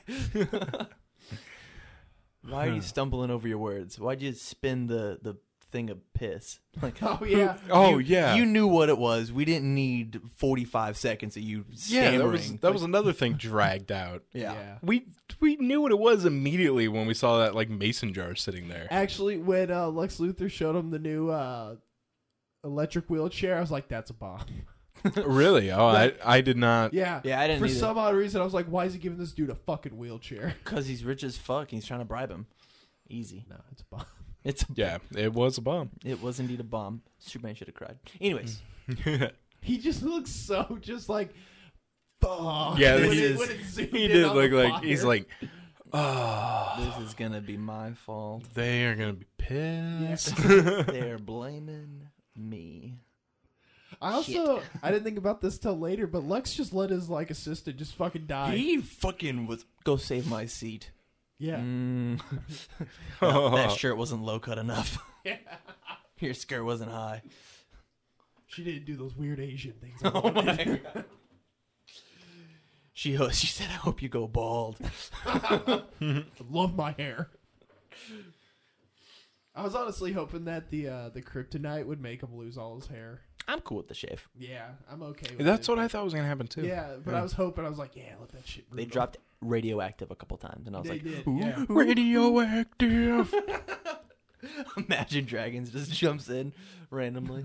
Why are you stumbling over your words? Why'd you spin the the thing of piss? Like, Oh yeah. Oh you, yeah, you knew what it was. We didn't need forty-five seconds of you yeah. stammering. That was that was another thing dragged out. yeah. We we knew what it was immediately when we saw that like mason jar sitting there. Actually, when uh, Lex Luthor showed him the new uh, electric wheelchair, I was like, "That's a bomb." Really? Oh, I I did not. Yeah. Yeah, I didn't For either. some odd reason, I was like, "Why is he giving this dude a fucking wheelchair?" Because he's rich as fuck. And he's trying to bribe him. Easy. No, it's a bomb. It's Yeah, it was a bomb. It was indeed a bomb. Superman should have cried. Anyways, He just looks so just like, fuck. Yeah, When he it- is- when it zoomed He in did on look the like he's fire. like, oh, this is gonna be my fault. they are gonna be pissed. They're blaming me. I also I didn't think about this till later, but Lex just let his like assistant just fucking die. He fucking was. Go save my seat. yeah. Mm. that, that shirt wasn't low cut enough. Your skirt wasn't high. She didn't do those weird Asian things. I Oh my wanted. god. She she said, "I hope you go bald." I love my hair. I was honestly hoping that the uh, the kryptonite would make him lose all his hair. I'm cool with the shave. Yeah, I'm okay with That's it. what I thought was gonna happen too. Yeah, but I was hoping. I was like, yeah, let that shit. They brutal. dropped radioactive a couple times, and I was They like, did. "Ooh." Yeah. Radioactive. Imagine Dragons just jumps in randomly.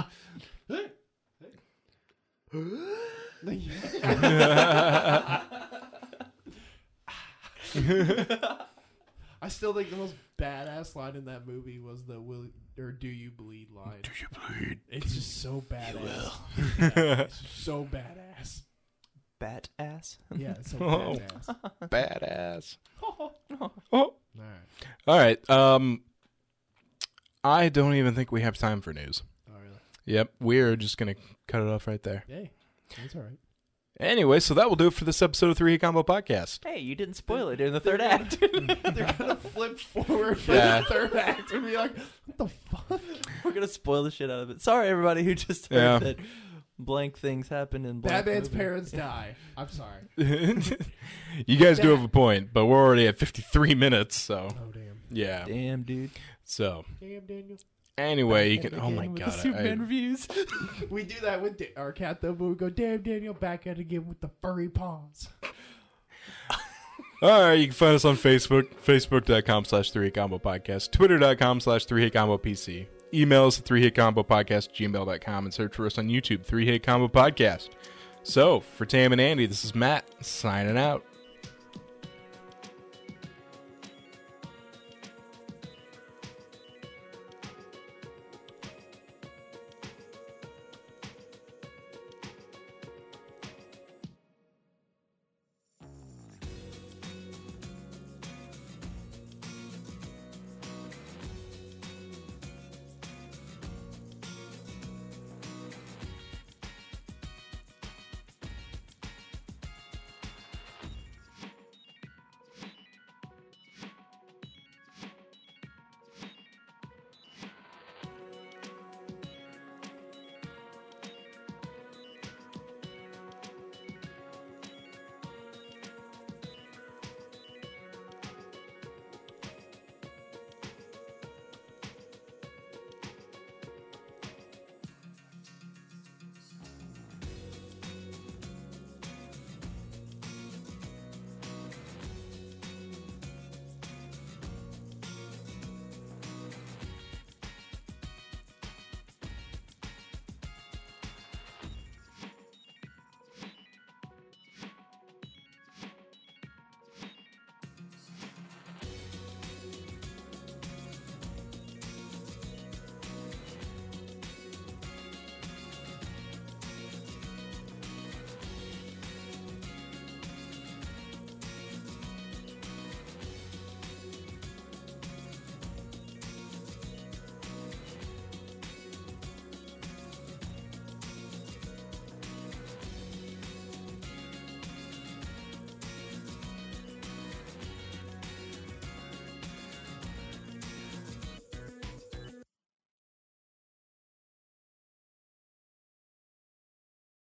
I still think the most badass line in that movie was the "Will or do you bleed" line. Do you bleed? It's just so badass. It's so badass. Bat ass. Yeah, it's so Oh. badass. Badass. All Oh. right. All right. Um, I don't even think we have time for news. Oh, really? Yep, we're just gonna cut it off right there. Hey, that's all right. Anyway, so that will do it for this episode of Three Hit Combo Podcast. Hey, you didn't spoil it during the third act. They're gonna flip forward for Yeah. the third act and be like, "What the fuck?" We're gonna spoil the shit out of it. Sorry, everybody who just heard Yeah. that blank things happen in blank Batman's movie. parents die. I'm sorry. You guys do have a point, but we're already at fifty-three minutes, so Oh damn. yeah. Damn, dude. So Damn, Daniel. anyway, you Back can. at Oh it my again with god, The I- Superman reviews. We do that with Da- our cat though, but we go, "Damn, Daniel, back at it again with the furry paws." All right, you can find us on Facebook, facebook.com slash 3hitcombo podcast, twitter.com slash 3hitcombo PC. Email us at three hit combo podcast gmail dot com and search for us on YouTube, three hit combo podcast. So, for Tam and Andy, this is Matt signing out.